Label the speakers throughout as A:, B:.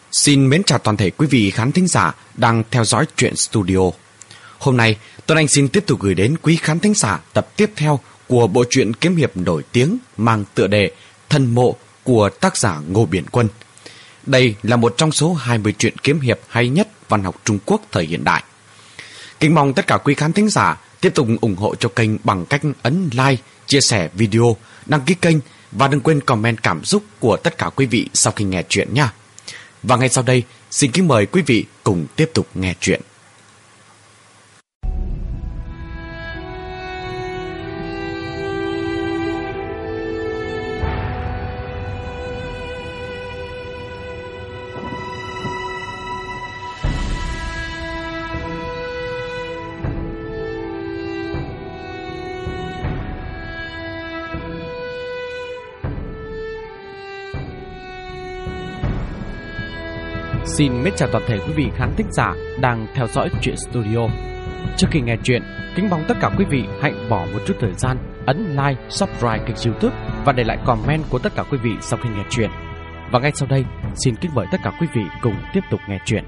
A: Xin mến chào toàn thể quý vị khán thính giả đang theo dõi Truyện Studio. Hôm nay, Tuấn Anh xin tiếp tục gửi đến quý khán thính giả tập tiếp theo của bộ truyện kiếm hiệp nổi tiếng mang tựa đề Thần Mộ của tác giả Ngô Biển Quân. Đây là một trong số 20 truyện kiếm hiệp hay nhất văn học Trung Quốc thời hiện đại. Kính mong tất cả quý khán thính giả tiếp tục ủng hộ cho kênh bằng cách ấn like, chia sẻ video, đăng ký kênh và đừng quên comment cảm xúc của tất cả quý vị sau khi nghe truyện nha. Và ngay sau đây, xin kính mời quý vị cùng tiếp tục nghe truyện.
B: Xin mến chào toàn thể quý vị khán thính giả đang theo dõi Truyện Studio. Trước khi nghe chuyện, kính mong tất cả quý vị hãy bỏ một chút thời gian ấn like, subscribe kênh YouTube và để lại comment của tất cả quý vị sau khi nghe chuyện. Và ngay sau đây, xin kính mời tất cả quý vị cùng tiếp tục nghe chuyện.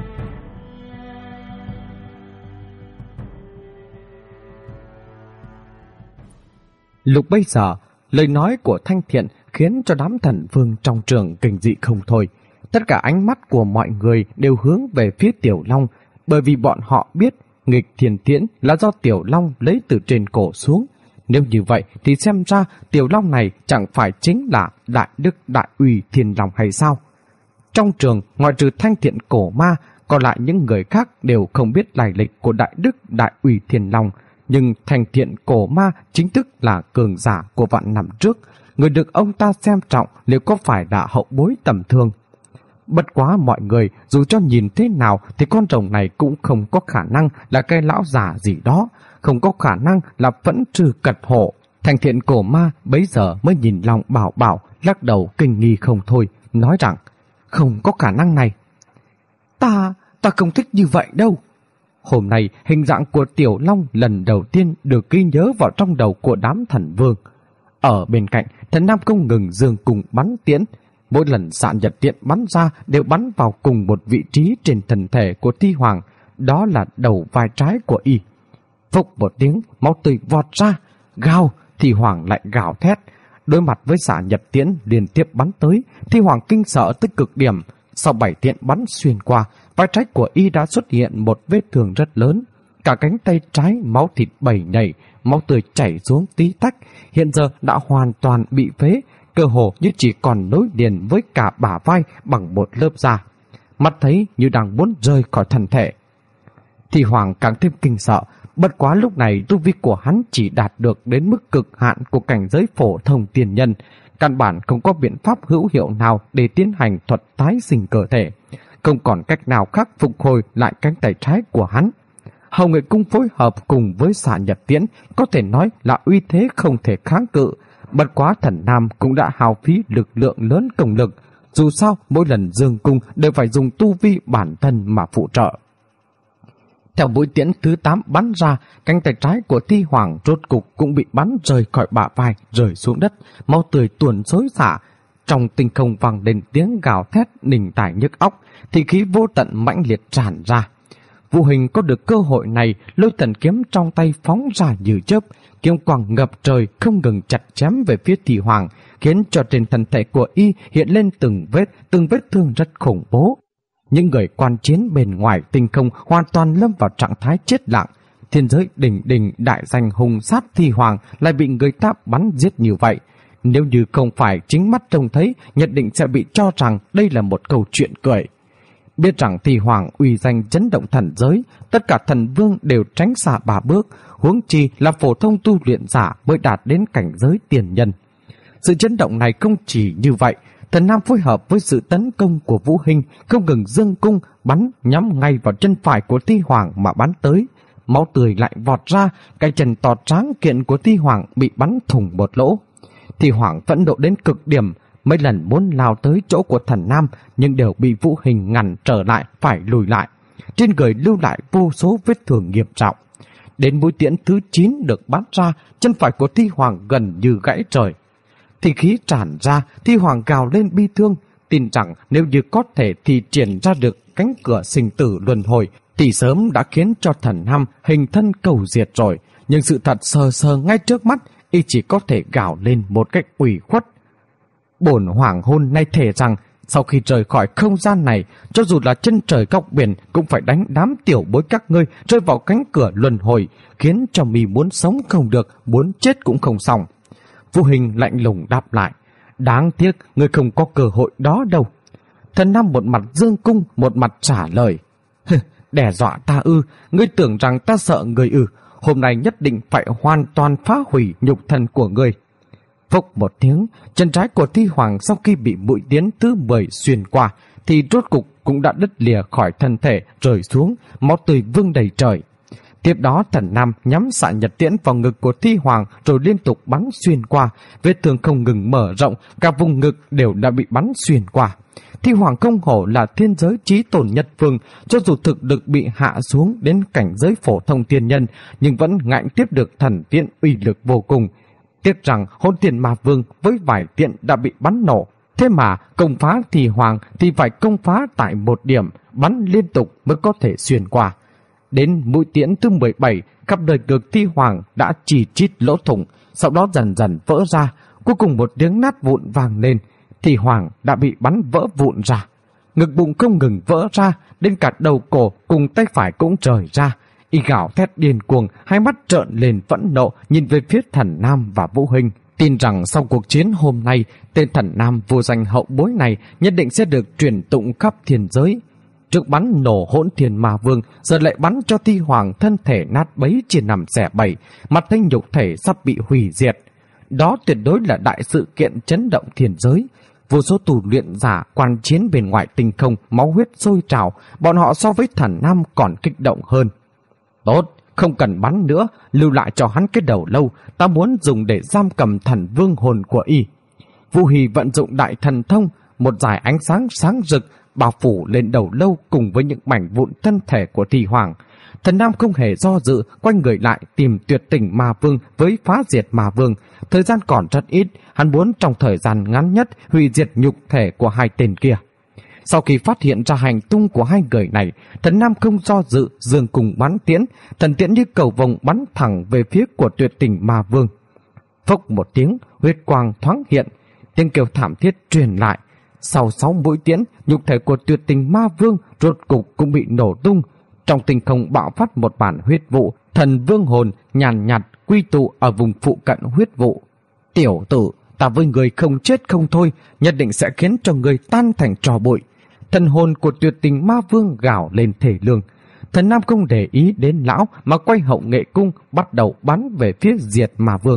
B: Lúc bây giờ, lời nói của Thanh Thiện khiến cho đám thần vương trong trường kinh dị không thôi. Tất cả ánh mắt của mọi người đều hướng về phía Tiểu Long, bởi vì bọn họ biết nghịch thiên tiễn là do Tiểu Long lấy từ trên cổ xuống. Nếu như vậy thì xem ra Tiểu Long này chẳng phải chính là Đại Đức Đại Uy Thiên Long hay sao? Trong trường, ngoại trừ Thanh Thiện cổ ma, còn lại những người khác đều không biết lai lịch của Đại Đức Đại Uy Thiên Long. Nhưng Thanh Thiện cổ ma chính thức là cường giả của vạn năm trước. Người được ông ta xem trọng liệu có phải là hậu bối tầm thường? Bất quá mọi người dù cho nhìn thế nào thì con rồng này cũng không có khả năng là cái lão già gì đó, không có khả năng là Phẫn Trừ Cật Hổ. Thanh Thiện cổ ma bấy giờ mới nhìn Long Bảo Bảo, lắc đầu kinh nghi không thôi, nói rằng không có khả năng này. Ta không thích như vậy đâu. Hôm nay hình dạng của Tiểu Long lần đầu tiên được ghi nhớ vào trong đầu của đám thần vương. Ở bên cạnh, Thần Nam không ngừng dương cùng bắn tiễn. Mỗi lần xạ nhật tiễn bắn ra đều bắn vào cùng một vị trí trên thân thể của Thi Hoàng, đó là đầu vai trái của y. Phốc một tiếng, máu tươi vọt ra, gào, Thi Hoàng lại gào thét. Đối mặt với xạ nhật tiễn liên tiếp bắn tới, Thi Hoàng kinh sợ tới cực điểm. Sau 7 tiễn bắn xuyên qua, vai trái của y đã xuất hiện một vết thương rất lớn. Cả cánh tay trái máu thịt bầy nhảy, máu tươi chảy xuống tí tách, hiện giờ đã hoàn toàn bị phế, cơ hồ như chỉ còn nối liền với cả bả vai bằng một lớp da. Mắt thấy như đang muốn rơi khỏi thân thể. Thì Hoàng càng thêm kinh sợ, bất quá lúc này tu vi của hắn chỉ đạt được đến mức cực hạn của cảnh giới phổ thông tiền nhân, căn bản không có biện pháp hữu hiệu nào để tiến hành thuật tái sinh cơ thể, không còn cách nào khác phục hồi lại cánh tay trái của hắn. Hồng Nguyệt Cung phối hợp cùng với xạ nhật tiễn có thể nói là uy thế không thể kháng cự. Bất quá Thần Nam cũng đã hao phí lực lượng lớn công lực, dù sao mỗi lần dương cung đều phải dùng tu vi bản thân mà phụ trợ. Theo mũi tiễn thứ 8 bắn ra, cánh tay trái của Thi Hoàng rốt cục cũng bị bắn rời khỏi bả vai, rơi xuống đất, máu tươi tuôn xối xả. Trong tinh không vang lên tiếng gào thét nình tai nhức óc, thì khí vô tận mãnh liệt tràn ra. Vũ Hình có được cơ hội này, lôi thần kiếm trong tay phóng ra như chớp, kiếm quang ngập trời không ngừng chặt chém về phía Thi Hoàng, khiến cho trên thân thể của y hiện lên từng vết thương rất khủng bố. Những người quan chiến bên ngoài tinh không hoàn toàn lâm vào trạng thái chết lặng. Thiên giới đỉnh đỉnh đại danh hùng sát Thi Hoàng lại bị người ta bắn giết như vậy. Nếu như không phải chính mắt trông thấy, nhất định sẽ bị cho rằng đây là một câu chuyện cười. Biết rằng Thi Hoàng uy danh chấn động thần giới, tất cả thần vương đều tránh xa 3 bước, huống chi là phổ thông tu luyện giả mới đạt đến cảnh giới tiền nhân. Sự chấn động này không chỉ như vậy, Thần Nam phối hợp với sự tấn công của Vũ Hình không ngừng dương cung bắn nhắm ngay vào chân phải của Thi Hoàng mà bắn tới. Máu tươi lại vọt ra, cái chân to tráng kiện của Thi Hoàng bị bắn thủng một lỗ. Thi Hoàng phẫn nộ đến cực điểm, mấy lần muốn lao tới chỗ của Thần Nam nhưng đều bị Vũ Hình ngăn trở lại, phải lùi lại. Trên người lưu lại vô số vết thương nghiêm trọng. Đến mũi tiễn thứ 9 được bắn ra, chân phải của Thi Hoàng gần như gãy trời. Thì khí tràn ra, Thi Hoàng gào lên bi thương, tin rằng nếu như có thể thì triển ra được cánh cửa sinh tử luân hồi thì sớm đã khiến cho thần Nam hình thân cầu diệt rồi. Nhưng sự thật sờ sờ ngay trước mắt, y chỉ có thể gào lên một cách ủy khuất. Bổn hoàng hôn nay thề rằng sau khi rời khỏi không gian này, cho dù là chân trời góc biển cũng phải đánh đám tiểu bối các ngươi rơi vào cánh cửa luân hồi, khiến cho mi muốn sống không được, muốn chết cũng không xong. Vô Hình lạnh lùng đáp lại, đáng tiếc ngươi không có cơ hội đó đâu. Thần Nam một mặt dương cung, một mặt trả lời, đe dọa ta ư? Ngươi tưởng rằng ta sợ ngươi ư? Hôm nay nhất định phải hoàn toàn phá hủy nhục thân của ngươi. Phốc một tiếng, chân trái của Thi Hoàng sau khi bị mũi tiến thứ 10 xuyên qua thì rốt cục cũng đã đứt lìa khỏi thân thể, rơi xuống, máu tươi vương đầy trời. Tiếp đó thần Nam nhắm xạ nhật tiễn vào ngực của Thi Hoàng rồi liên tục bắn xuyên qua, vết thương không ngừng mở rộng, cả vùng ngực đều đã bị bắn xuyên qua. Thi Hoàng không hổ là thiên giới chí tôn nhất phương, cho dù thực lực bị hạ xuống đến cảnh giới phổ thông tiên nhân, nhưng vẫn ngạnh tiếp được thần tiễn uy lực vô cùng. Tiếc rằng Hỗn Thiên Ma Vương với vài tiễn đã bị bắn nổ, thế mà công phá Thi Hoàng thì phải công phá tại một điểm, bắn liên tục mới có thể xuyên qua. Đến mũi tiễn thứ 17, khắp đời ngực Thi Hoàng đã chỉ chít lỗ thủng, sau đó dần dần vỡ ra, cuối cùng một tiếng nát vụn vang lên. Thi Hoàng đã bị bắn vỡ vụn ra, ngực bụng không ngừng vỡ ra, đến cả đầu cổ cùng tay phải cũng rời ra. Y gào thét điên cuồng, hai mắt trợn lên phẫn nộ nhìn về phía thần Nam và Vũ Hình, tin rằng sau cuộc chiến hôm nay, tên thần Nam vô danh hậu bối này nhất định sẽ được truyền tụng khắp thiên giới. Trước bắn nổ Hỗn Thiên Ma Vương, giờ lại bắn cho Thi Hoàng thân thể nát bấy chia năm xẻ bảy, mặt thanh nhục thể sắp bị hủy diệt. Đó tuyệt đối là đại sự kiện chấn động thiên giới. Vô số tù luyện giả quan chiến bên ngoài tinh không, máu huyết sôi trào, bọn họ so với thần Nam còn kích động hơn. Tốt, không cần bắn nữa, lưu lại cho hắn cái đầu lâu, ta muốn dùng để giam cầm thần vương hồn của y. Vu Hì vận dụng đại thần thông, một dải ánh sáng sáng rực bao phủ lên đầu lâu cùng với những mảnh vụn thân thể của Thi Hoàng. Thần Nam không hề do dự, quay người lại tìm tuyệt tình Ma Vương với phá diệt Ma Vương. Thời gian còn rất ít, hắn muốn trong thời gian ngắn nhất hủy diệt nhục thể của hai tên kia. Sau khi phát hiện ra hành tung của hai người này, thần Nam không do dự, dương cùng bắn tiễn, thần tiễn như cầu vồng bắn thẳng về phía của tuyệt tình Ma Vương. Phốc một tiếng, huyết quang thoáng hiện, tiếng kêu thảm thiết truyền lại. Sau 6 mũi tiễn, nhục thể của tuyệt tình Ma Vương rốt cục cũng bị nổ tung. Trong tinh không bạo phát một bản huyết vụ, thần vương hồn nhàn nhạt quy tụ ở vùng phụ cận huyết vụ. Tiểu tử, ta với người không chết không thôi, nhất định sẽ khiến cho người tan thành tro bụi. Thần hồn của tuyệt tình Ma Vương gào lên thể lương. Thần Nam không để ý đến lão mà quay hậu nghệ cung, bắt đầu bắn về phía diệt Ma Vương.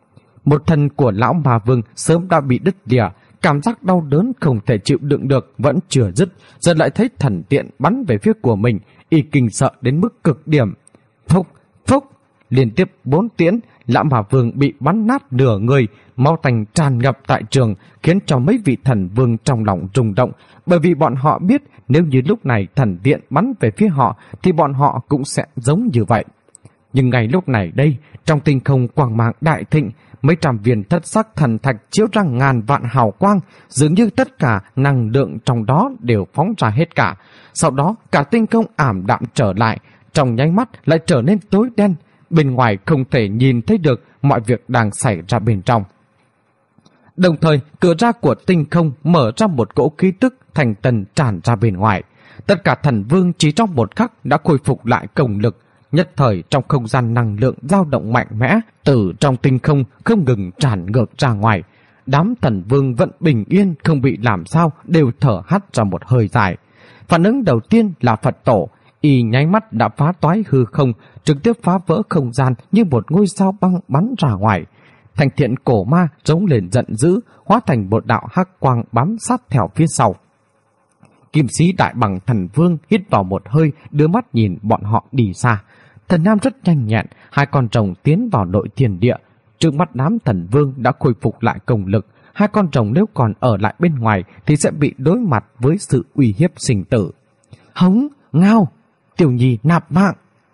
B: Một thần của lão Ma Vương sớm đã bị đứt lìa, cảm giác đau đớn không thể chịu đựng được vẫn chưa dứt, giờ lại thấy thần tiện bắn về phía của mình, y kinh sợ đến mức cực điểm. Phốc, phốc, liên tiếp 4 tiễn, lão Ma Vương bị bắn nát nửa người, máu tanh tràn ngập tại trường, khiến cho mấy vị thần vương trong lòng rung động, bởi vì bọn họ biết nếu như lúc này thần tiện bắn về phía họ thì bọn họ cũng sẽ giống như vậy. Nhưng ngay lúc này đây, trong tinh không quang mang đại thịnh, mấy trăm viên thất sắc thần thạch chiếu ra ngàn vạn hào quang, dường như tất cả năng lượng trong đó đều phóng ra hết cả. Sau đó cả tinh không ảm đạm trở lại, trong nháy mắt lại trở nên tối đen, bên ngoài không thể nhìn thấy được mọi việc đang xảy ra bên trong. Đồng thời, cửa ra của tinh không mở ra một cỗ khí tức thành tần tràn ra bên ngoài. Tất cả thần vương chỉ trong một khắc đã khôi phục lại công lực. Nhất thời trong không gian năng lượng dao động mạnh mẽ, từ trong tinh không không ngừng tràn ngược ra ngoài. Đám thần vương vẫn bình yên, không bị làm sao, đều thở hắt ra một hơi dài. Phản ứng đầu tiên là Phật tổ, y nháy mắt đã phá toái hư không, trực tiếp phá vỡ không gian như một ngôi sao băng bắn ra ngoài. Thành thiện cổ ma rống lên giận dữ, hóa thành một đạo hắc quang bám sát theo phía sau. Kim sĩ đại bằng thần vương hít vào một hơi, đưa mắt nhìn bọn họ đi xa. Thần Nam rất nhanh nhẹn, hai con rồng tiến vào nội thiên địa. Trước mắt đám thần vương đã khôi phục lại công lực. Hai con rồng nếu còn ở lại bên ngoài thì sẽ bị đối mặt với sự uy hiếp sinh tử. Hống, ngao, Tiểu Nhi nạp mạng.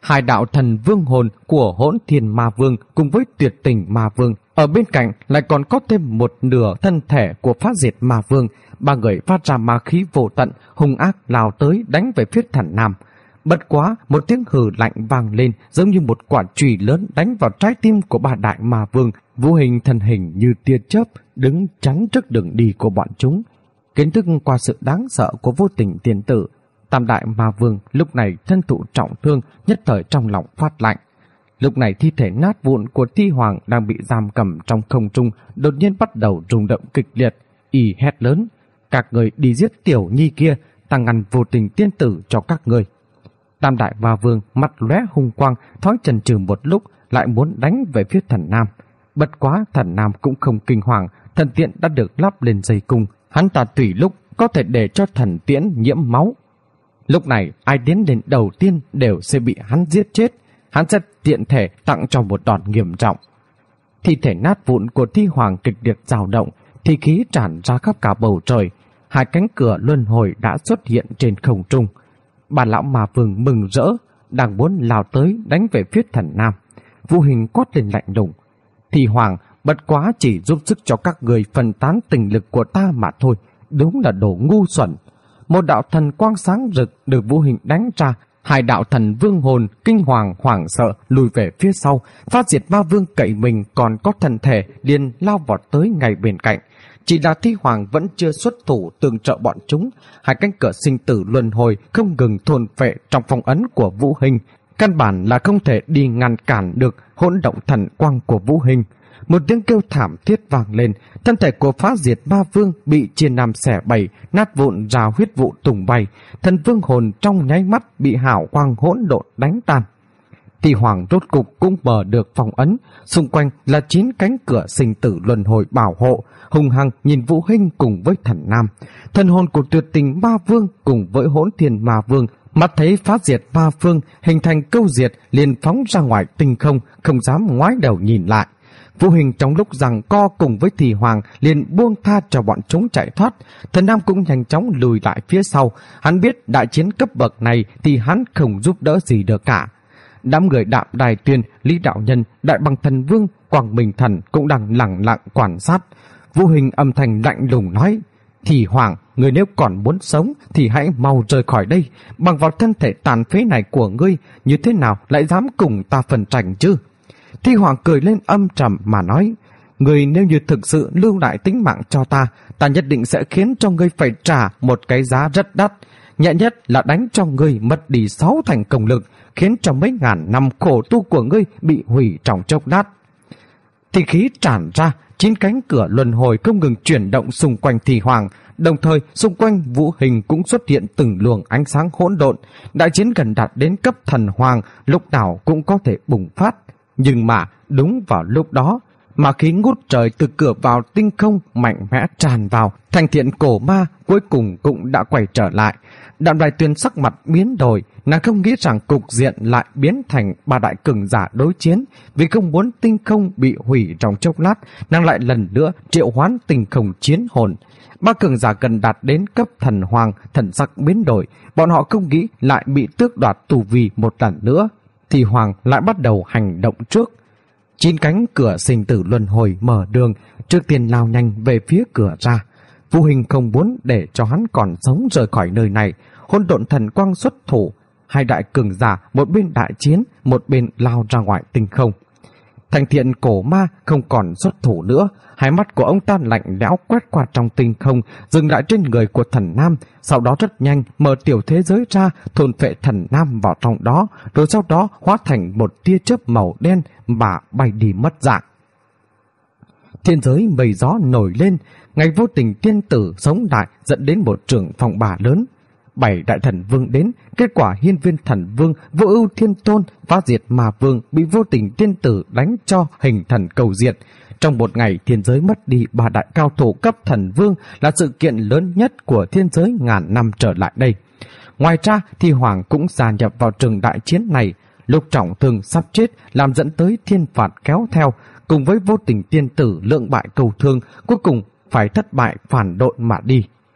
B: Hai đạo thần vương hồn của Hỗn Thiên Ma Vương cùng với Tuyệt Tình Ma Vương, ở bên cạnh lại còn có thêm một nửa thân thể của Phá Diệt Ma Vương. Ba người phát ra ma khí vô tận, hung ác lao tới đánh về phía Thần Nam. Bất quá, một tiếng hừ lạnh vang lên, giống như một quả chùy lớn đánh vào trái tim của ba đại ma vương. Vũ Hình thân hình như tia chớp, đứng chắn trước đường đi của bọn chúng. Kiến thức qua sự đáng sợ của Vô Tình tiên tử, tam đại ma vương lúc này thân thụ trọng thương, nhất thời trong lòng phát lạnh. Lúc này thi thể nát vụn của Thi Hoàng đang bị giam cầm trong không trung đột nhiên bắt đầu rung động kịch liệt. Y hét lớn: các người đi giết tiểu nhi kia, ta ngăn Vô Tình tiên tử cho các người. Tam đại ma vương mặt lóe hung quang, thói chần chừ một lúc lại muốn đánh về phía Thần Nam. Bất quá Thần Nam cũng không kinh hoàng, thần tiễn đã được lắp lên dây cung, hắn ta tùy lúc có thể để cho thần tiễn nhiễm máu. Lúc này ai tiến đến đầu tiên đều sẽ bị hắn giết chết. Hắn sẽ tiện thể tặng cho một đòn nghiêm trọng. Thi thể nát vụn của Thi Hoàng kịch liệt dao động, thi khí tràn ra khắp cả bầu trời. Hai cánh cửa luân hồi đã xuất hiện trên không trung. Bà lão ma vương mừng rỡ, đang muốn lao tới đánh về phía Thần Nam. Vũ Hình quát lên lạnh lùng: Thi Hoàng bất quá chỉ giúp sức cho các người phân tán tình lực của ta mà thôi, đúng là đồ ngu xuẩn. Một đạo thần quang sáng rực được Vũ Hình đánh ra. Hai đạo thần vương hồn kinh hoàng hoảng sợ lùi về phía sau. Phá Diệt Ma Vương cậy mình còn có thân thể liền lao vọt tới ngay bên cạnh. Chỉ là Thi Hoàng vẫn chưa xuất thủ tương trợ bọn chúng. Hai cánh cửa sinh tử luân hồi không ngừng thôn phệ trong phong ấn của Vũ Hình, căn bản là không thể đi ngăn cản được hỗn động thần quang của Vũ Hình. Một tiếng kêu thảm thiết vang lên, thân thể của Phá Diệt Ma Vương bị chia năm xẻ bảy, nát vụn ra huyết vụ tung bay. Thần vương hồn trong nháy mắt bị hào quang hỗn độn đánh tan. Thi Hoàng rốt cục cũng mở được phong ấn, xung quanh là 9 cánh cửa sinh tử luân hồi bảo hộ, hung hăng nhìn Vũ Hình cùng với Thần Nam. Thần hồn của Tuyệt Tình Ma Vương cùng với Hỗn Thiên Ma Vương mắt thấy Phá Diệt Ma Vương hình thành câu diệt liền phóng ra ngoài tinh không, không dám ngoái đầu nhìn lại. Vũ Hình trong lúc giằng co cùng với Thi Hoàng liền buông tha cho bọn chúng chạy thoát. Thần Nam cũng nhanh chóng lùi lại phía sau. Hắn biết đại chiến cấp bậc này thì hắn không giúp đỡ gì được cả. Đám người Đạm Đài Tuyên, Lý Đạo Nhân, Đại Bằng Thần Vương, Quang Minh Thần cũng đang lặng lặng quan sát. Vũ Hình âm thanh lạnh lùng nói: Thi Hoàng, người nếu còn muốn sống thì hãy mau rời khỏi đây. Bằng vào thân thể tàn phế này của ngươi, như thế nào lại dám cùng ta phân tranh chứ? Thi Hoàng cười lên âm trầm mà nói: người nếu như thực sự lưu lại tính mạng cho ta, ta nhất định sẽ khiến cho ngươi phải trả một cái giá rất đắt. Nhẹ nhất là đánh cho ngươi mất đi 6 thành công lực, khiến cho mấy ngàn năm khổ tu của ngươi bị hủy trong chốc lát. Thi khí tràn ra, 9 cánh cửa luân hồi không ngừng chuyển động xung quanh Thi Hoàng, đồng thời xung quanh Vũ Hình cũng xuất hiện từng luồng ánh sáng hỗn độn. Đại chiến gần đạt đến cấp thần hoàng, lúc nào cũng có thể bùng phát. Nhưng mà đúng vào lúc đó, mà khí ngút trời từ cửa vào tinh không mạnh mẽ tràn vào, Thanh Thiện cổ ma cuối cùng cũng đã quay trở lại. Đạm Đài Tuyên sắc mặt biến đổi, nàng không nghĩ rằng cục diện lại biến thành ba đại cường giả đối chiến. Vì không muốn tinh không bị hủy trong chốc lát, nàng lại lần nữa triệu hoán tinh không chiến hồn. Ba cường giả gần đạt đến cấp thần hoàng, thần sắc biến đổi, bọn họ không nghĩ lại bị tước đoạt tu vi một lần nữa. Thì Hoàng lại bắt đầu hành động trước. 9 cánh cửa sinh tử luân hồi mở đường, trước tiên lao nhanh về phía cửa ra. Vũ Hình không muốn để cho hắn còn sống rời khỏi nơi này. Hỗn độn thần quang xuất thủ, hai đại cường giả một bên đại chiến, một bên lao ra ngoài tinh không. Thanh Thiện cổ ma không còn xuất thủ nữa, hai mắt của ông ta lạnh lẽo quét qua trong tinh không, dừng lại trên người của Thần Nam, sau đó rất nhanh mở tiểu thế giới ra, thôn phệ Thần Nam vào trong đó, rồi sau đó hóa thành một tia chớp màu đen mà bay đi mất dạng. Thiên giới mây gió nổi lên, ngày Vô Tình tiên tử sống lại dẫn đến một trường phong ba lớn. 7 đại thần vương đến, kết quả Hiên Viên Thần Vương, Vô Ưu Thiên Tôn, Phá Diệt Ma Vương bị Vô Tình tiên tử đánh cho hình thần cầu diệt. Trong một ngày, thiên giới mất đi 3 đại cao thủ cấp thần vương là sự kiện lớn nhất của thiên giới ngàn năm trở lại đây. Ngoài ra, Thi Hoàng cũng gia nhập vào trường đại chiến này. Lúc trọng thương sắp chết làm dẫn tới thiên phạt kéo theo, cùng với Vô Tình tiên tử lượng bại cầu thương, cuối cùng phải thất bại phản độn mà đi.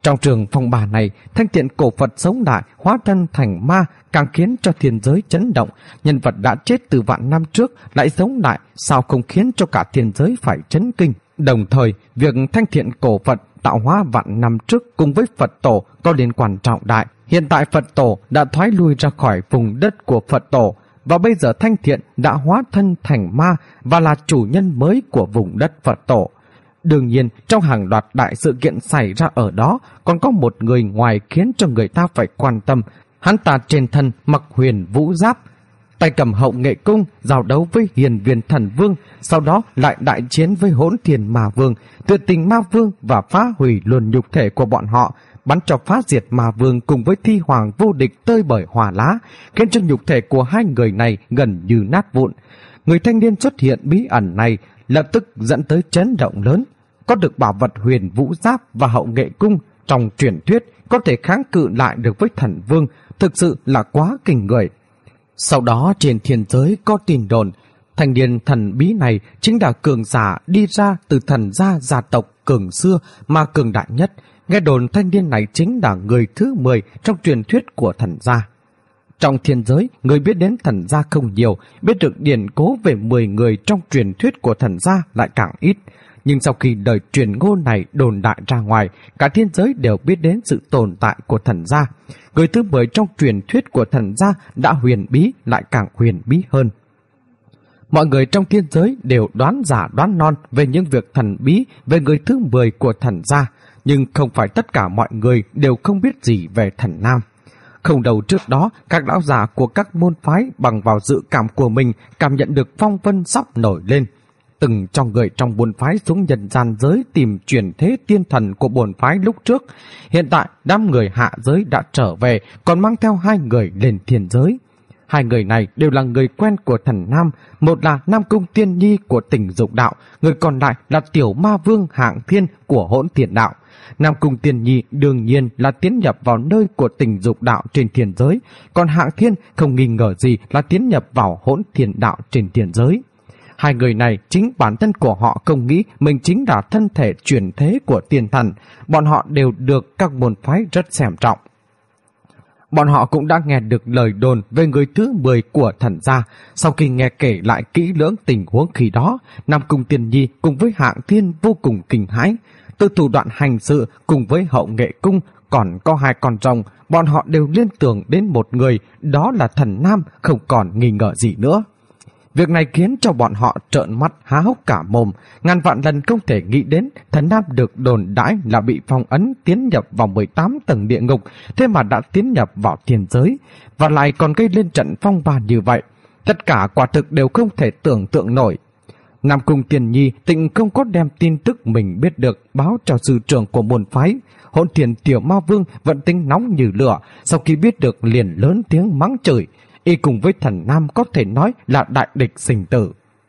B: Trong trường phong bà này, Thanh Thiện cổ Phật sống lại, hóa thân thành ma, càng khiến cho thiên giới chấn động. Nhân vật đã chết từ vạn năm trước lại sống lại, sao không khiến cho cả thiên giới phải chấn kinh. Đồng thời, việc Thanh Thiện cổ Phật tạo hóa vạn năm trước cùng với Phật tổ có liên quan trọng đại. Hiện tại Phật tổ đã thoái lui ra khỏi vùng đất của Phật tổ, và bây giờ Thanh Thiện đã hóa thân thành ma và là chủ nhân mới của vùng đất Phật tổ. Đương nhiên, trong hàng loạt đại sự kiện xảy ra ở đó, còn có một người ngoài khiến cho người ta phải quan tâm. Hắn ta trên thân mặc huyền vũ giáp, tay cầm hậu nghệ cung, giao đấu với hiền viên thần vương, sau đó lại đại chiến với hỗn thiền ma vương, tuyệt tình ma vương và phá hủy luôn nhục thể của bọn họ, bắn cho phá diệt ma vương cùng với thi hoàng vô địch tơi bời hỏa lá, khiến cho nhục thể của hai người này gần như nát vụn. Người thanh niên xuất hiện bí ẩn này lập tức dẫn tới chấn động lớn. Có được bảo vật huyền vũ giáp và hậu nghệ cung trong truyền thuyết có thể kháng cự lại được với thần vương, thực sự là quá kinh người. Sau đó trên thiên giới có tin đồn thanh niên thần bí này chính là cường giả đi ra từ thần gia tộc cường xưa mà cường đại nhất. Nghe đồn thanh niên này chính là người thứ 10 trong truyền thuyết của thần gia. Trong thiên giới, người biết đến thần gia không nhiều, biết được điển cố về 10 người trong truyền thuyết của thần gia lại càng ít. Nhưng sau khi lời truyền ngôn này đồn đại ra ngoài, cả thiên giới đều biết đến sự tồn tại của thần gia. Người thứ 10 trong truyền thuyết của thần gia đã huyền bí lại càng huyền bí hơn. Mọi người trong thiên giới đều đoán giả đoán non về những việc thần bí về người thứ 10 của thần gia, nhưng không phải tất cả mọi người đều không biết gì về thần nam. Không đầu trước đó, các lão già của các môn phái bằng vào dự cảm của mình cảm nhận được phong vân sắp nổi lên. Từng cho người trong môn phái xuống nhân gian giới tìm chuyển thế tiên thần của môn phái lúc trước. Hiện tại, đám người hạ giới đã trở về, còn mang theo 2 người lên thiên giới. 2 người này đều là người quen của thần nam, một là Nam Cung Tiên Nhi của Tình Dục Đạo, người còn lại là Tiểu Ma Vương Hạng Thiên của Hỗn Thiền Đạo. Nam Cung Tiên Nhi đương nhiên là tiến nhập vào nơi của Tình Dục Đạo trên thiên giới, còn Hạng Thiên không nghi ngờ gì là tiến nhập vào Hỗn Thiền Đạo trên thiên giới. 2 người này chính bản thân của họ không nghĩ mình chính là thân thể chuyển thế của tiên thần, bọn họ đều được các môn phái rất xem trọng. Bọn họ cũng đã nghe được lời đồn về người thứ 10 của thần gia. Sau khi nghe kể lại kỹ lưỡng tình huống khi đó, Nam Cung Tiên Nhi cùng với Hạng Thiên vô cùng kinh hãi. Từ thủ đoạn hành sự cùng với hậu nghệ cung còn có 2 con rồng, bọn họ đều liên tưởng đến một người, đó là thần nam, không còn nghi ngờ gì nữa. Việc này khiến cho bọn họ trợn mắt há hốc cả mồm, ngàn vạn lần không thể nghĩ đến thần nam được đồn đãi là bị phong ấn tiến nhập vào 18 tầng địa ngục, thế mà đã tiến nhập vào thiên giới, và lại còn gây lên trận phong ba như vậy. Tất cả quả thực đều không thể tưởng tượng nổi. Nam Cung Tiên Nhi tịnh không có đem tin tức mình biết được báo cho sư trưởng của môn phái. Hỗn Thiền Tiểu Ma Vương vẫn tính nóng như lửa, sau khi biết được liền lớn tiếng mắng chửi. Y cùng với thần nam có thể nói là đại địch sinh tử.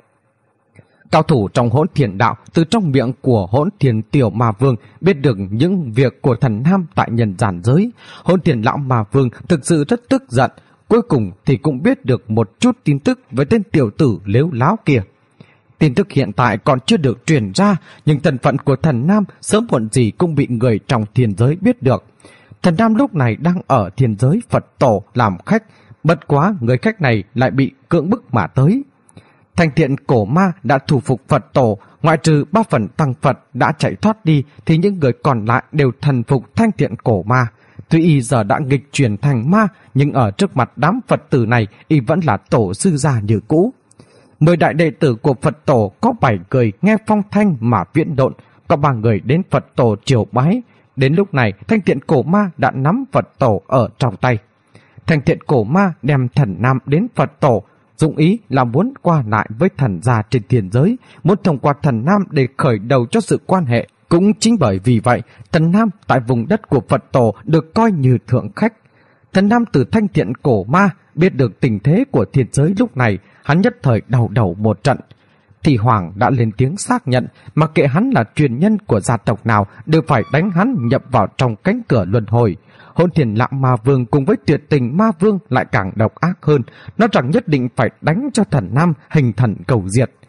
B: Cao thủ trong Hỗn Thiền Đạo từ trong miệng của Hỗn Thiền Tiểu Ma Vương biết được những việc của thần nam tại nhân gian giới. Hỗn Thiền Lão Ma Vương thực sự rất tức giận, cuối cùng thì cũng biết được một chút tin tức về tên tiểu tử lếu láo kia. Tin tức hiện tại còn chưa được truyền ra, nhưng thân phận của thần nam sớm muộn gì cũng bị người trong thiên giới biết được. Thần nam lúc này đang ở thiên giới Phật tổ làm khách, bất quá người khách này lại bị cưỡng bức mà tới. Thanh Thiện cổ ma đã thủ phục Phật tổ, ngoại trừ 3 phần tăng Phật đã chạy thoát đi thì những người còn lại đều thần phục Thanh Thiện cổ ma. Tuy y giờ đã nghịch chuyển thành ma, nhưng ở trước mặt đám Phật tử này y vẫn là tổ sư gia như cũ. 10 đại đệ tử của Phật tổ có 7 người nghe phong thanh mà viễn độn, có 3 người đến Phật tổ triều bái. Đến lúc này Thanh Thiện cổ ma đã nắm Phật tổ ở trong tay. Thanh Thiện cổ ma đem thần nam đến Phật tổ, dụng ý là muốn qua lại với thần gia trên thiên giới, muốn thông qua thần nam để khởi đầu cho sự quan hệ. Cũng chính bởi vì vậy, thần nam tại vùng đất của Phật tổ được coi như thượng khách. Thần nam từ Thanh Thiện cổ ma biết được tình thế của thiên giới lúc này, hắn nhất thời đau đầu một trận. Thì Hoàng đã lên tiếng xác nhận, mặc kệ hắn là truyền nhân của gia tộc nào đều phải đánh hắn nhập vào trong cánh cửa luân hồi. Hỗn Thiền Lão Ma Vương cùng với Tuyệt Tình Ma Vương lại càng độc ác hơn, nó rằng nhất định phải đánh cho thần nam hình thần cầu diệt.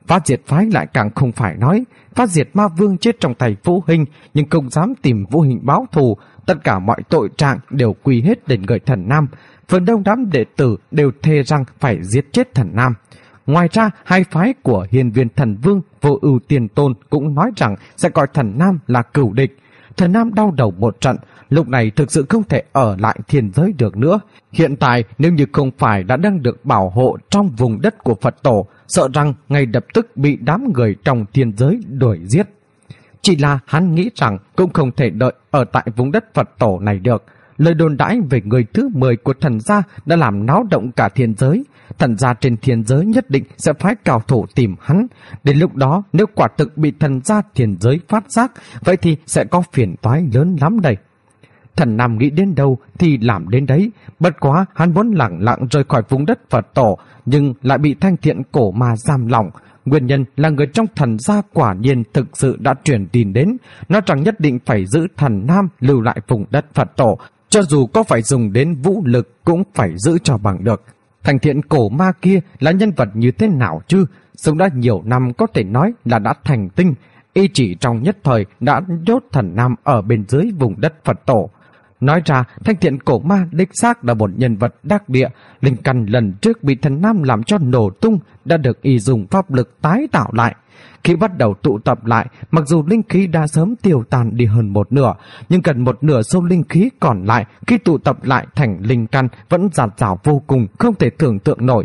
B: Phá diệt phái lại càng không phải nói. Phá diệt ma vương chết trong tay Vũ Hinh, nhưng không dám tìm Vũ Hinh báo thù. Tất cả mọi tội trạng đều quy hết lên người Thần Nam. Phần đông đám đệ tử đều thề rằng phải giết chết Thần Nam. Ngoài ra, hai phái của Hiên Viên Thần Vương, Vô Ưu Tiền Tôn cũng nói rằng sẽ coi Thần Nam là cửu địch. Thần Nam đau đầu một trận, lúc này thực sự không thể ở lại thiên giới được nữa. Hiện tại nếu như không phải đã đang được bảo hộ trong vùng đất của Phật tổ, sợ rằng ngay lập tức bị đám người trong thiên giới đuổi giết. Chỉ là hắn nghĩ rằng cũng không thể đợi ở tại vùng đất Phật tổ này được. Lời đồn đãi về người thứ 10 của thần gia đã làm náo động cả thiên giới. Thần gia trên thiên giới nhất định sẽ phái cao thủ tìm hắn. Đến lúc đó nếu quả thực bị thần gia thiên giới phát giác, vậy thì sẽ có phiền toái lớn lắm đây. Thần Nam nghĩ đến đâu thì làm đến đấy. Bất quá hắn muốn lẳng lặng rời khỏi vùng đất Phật tổ, nhưng lại bị Thanh Thiện cổ ma giam lỏng. Nguyên nhân là người trong thần gia quả nhiên thực sự đã truyền tin đến, nói rằng nhất định phải giữ Thần Nam lưu lại vùng đất Phật tổ, cho dù có phải dùng đến vũ lực cũng phải giữ cho bằng được. Thanh Thiện cổ ma kia là nhân vật như thế nào chứ? Sống đã nhiều năm có thể nói là đã thành tinh, y chỉ trong nhất thời đã nhốt Thần Nam ở bên dưới vùng đất Phật tổ. Nói ra, Thanh Thiện cổ ma đích xác là một nhân vật đắc địa. Linh căn lần trước bị Thần Nam làm cho nổ tung đã được y dùng pháp lực tái tạo lại. Khi bắt đầu tụ tập lại, mặc dù linh khí đã sớm tiêu tan đi hơn một nửa, nhưng gần một nửa số linh khí còn lại khi tụ tập lại thành linh căn vẫn dạt dào vô cùng, không thể tưởng tượng nổi.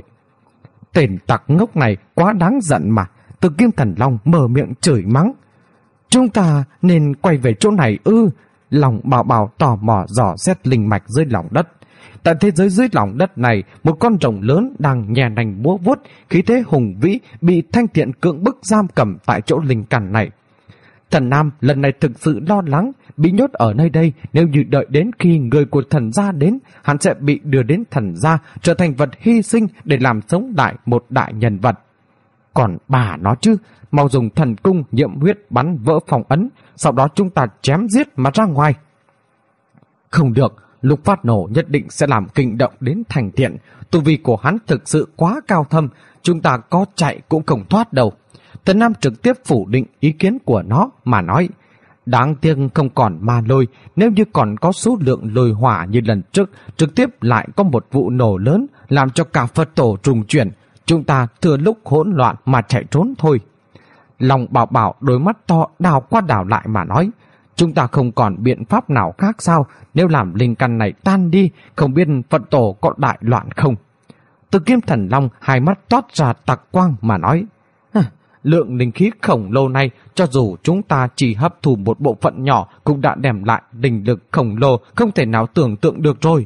B: Tên tặc ngốc này quá đáng giận mà. Từ Kim Thần Long mở miệng chửi mắng. Chúng ta nên quay về chỗ này ư? Lòng Bảo Bảo tò mò dò xét linh mạch dưới lòng đất. Tại thế giới dưới lòng đất này, một con rồng lớn đang nhè nành múa vuốt, khí thế hùng vĩ, bị Thanh Thiện cưỡng bức giam cầm tại chỗ linh căn này. Thần Nam lần này thực sự lo lắng, bị nhốt ở nơi đây, nếu như đợi đến khi người của thần gia đến, hắn sẽ bị đưa đến thần gia, trở thành vật hy sinh để làm sống lại một đại nhân vật. Còn bà nó chứ, mau dùng thần cung nhiễm huyết bắn vỡ phong ấn, sau đó chúng ta chém giết mà ra ngoài. Không được, lúc phát nổ nhất định sẽ làm kinh động đến Thanh Thiện. Tu vi của hắn thực sự quá cao thâm, chúng ta có chạy cũng không thoát đâu. Thần Nam trực tiếp phủ định ý kiến của nó mà nói, đáng tiếc không còn ma lôi, nếu như còn có số lượng lôi hỏa như lần trước, trực tiếp lại có một vụ nổ lớn làm cho cả Phật tổ trùng chuyển, chúng ta thừa lúc hỗn loạn mà chạy trốn thôi. Lòng Bảo Bảo đôi mắt to đào qua đào lại mà nói, chúng ta không còn biện pháp nào khác sao? Nếu làm linh căn này tan đi, không biết Phật tổ có đại loạn không? Từ Kim Thần Long hai mắt toát ra tạc quang mà nói, lượng linh khí khổng lồ này, cho dù chúng ta chỉ hấp thụ một bộ phận nhỏ cũng đã đem lại linh lực khổng lồ, không thể nào tưởng tượng được rồi.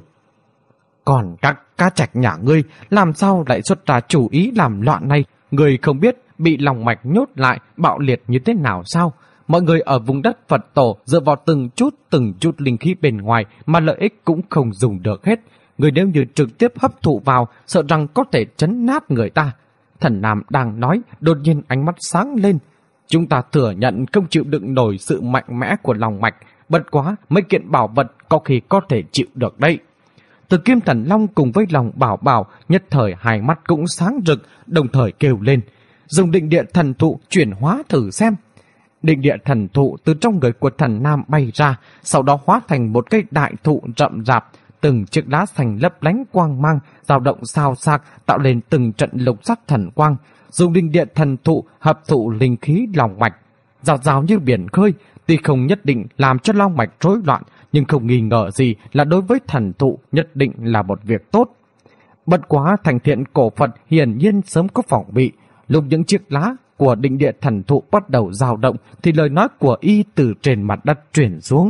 B: Còn các cá trạch nhà ngươi làm sao lại xuất ra chủ ý làm loạn này? Ngươi không biết bị lòng mạch nhốt lại bạo liệt như thế nào sao? Mọi người ở vùng đất Phật tổ dựa vào từng chút linh khí bên ngoài mà lợi ích cũng không dùng được hết. Người nếu như trực tiếp hấp thụ vào, sợ rằng có thể chấn nát người ta. Thần Nam đang nói, đột nhiên ánh mắt sáng lên. Chúng ta thừa nhận không chịu đựng nổi sự mạnh mẽ của lòng mạch, bất quá mấy kiện bảo vật có khi có thể chịu được đây. Từ Kim Thần Long cùng với lòng Bảo Bảo nhất thời hai mắt cũng sáng rực, đồng thời kêu lên, dùng định địa thần thụ chuyển hóa thử xem. Định địa thần thụ từ trong người của Thần Nam bay ra, sau đó hóa thành một cây đại thụ rậm rạp, từng chiếc lá xanh lấp lánh quang mang, dao động xao xạc, tạo lên từng trận lục sắc thần quang. Dùng định địa thần thụ hấp thụ linh khí lòng mạch, rào rào như biển khơi. Tuy không nhất định làm cho long mạch rối loạn, nhưng không nghi ngờ gì là đối với thần thụ nhất định là một việc tốt. Bất quá Thanh Thiện cổ Phật hiển nhiên sớm có phòng bị. Lúc những chiếc lá của định địa thần thụ bắt đầu dao động thì lời nói của y từ trên mặt đất truyền xuống.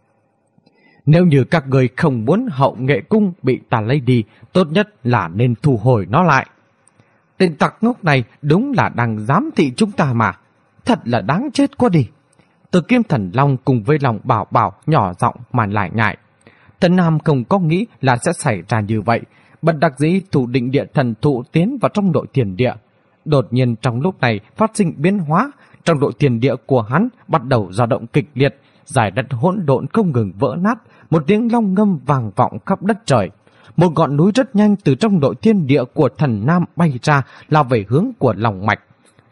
B: Nếu như các người không muốn hậu nghệ cung bị ta lấy đi, tốt nhất là nên thu hồi nó lại. Tên tặc ngốc này đúng là đang giám thị chúng ta mà. Thật là đáng chết quá đi. Từ Kim Thần Long cùng với lòng Bảo Bảo nhỏ giọng mà lại nhại. Thần Nam không có nghĩ là sẽ xảy ra như vậy. Bất đắc dĩ thủ định địa thần thụ tiến vào trong nội thiên địa. Đột nhiên trong lúc này phát sinh biến hóa. Trong nội thiên địa của hắn bắt đầu dao động kịch liệt. Giải đất hỗn độn không ngừng vỡ nát. Một tiếng long ngâm vang vọng khắp đất trời. Một ngọn núi rất nhanh từ trong nội thiên địa của Thần Nam bay ra, lao về hướng của lòng mạch.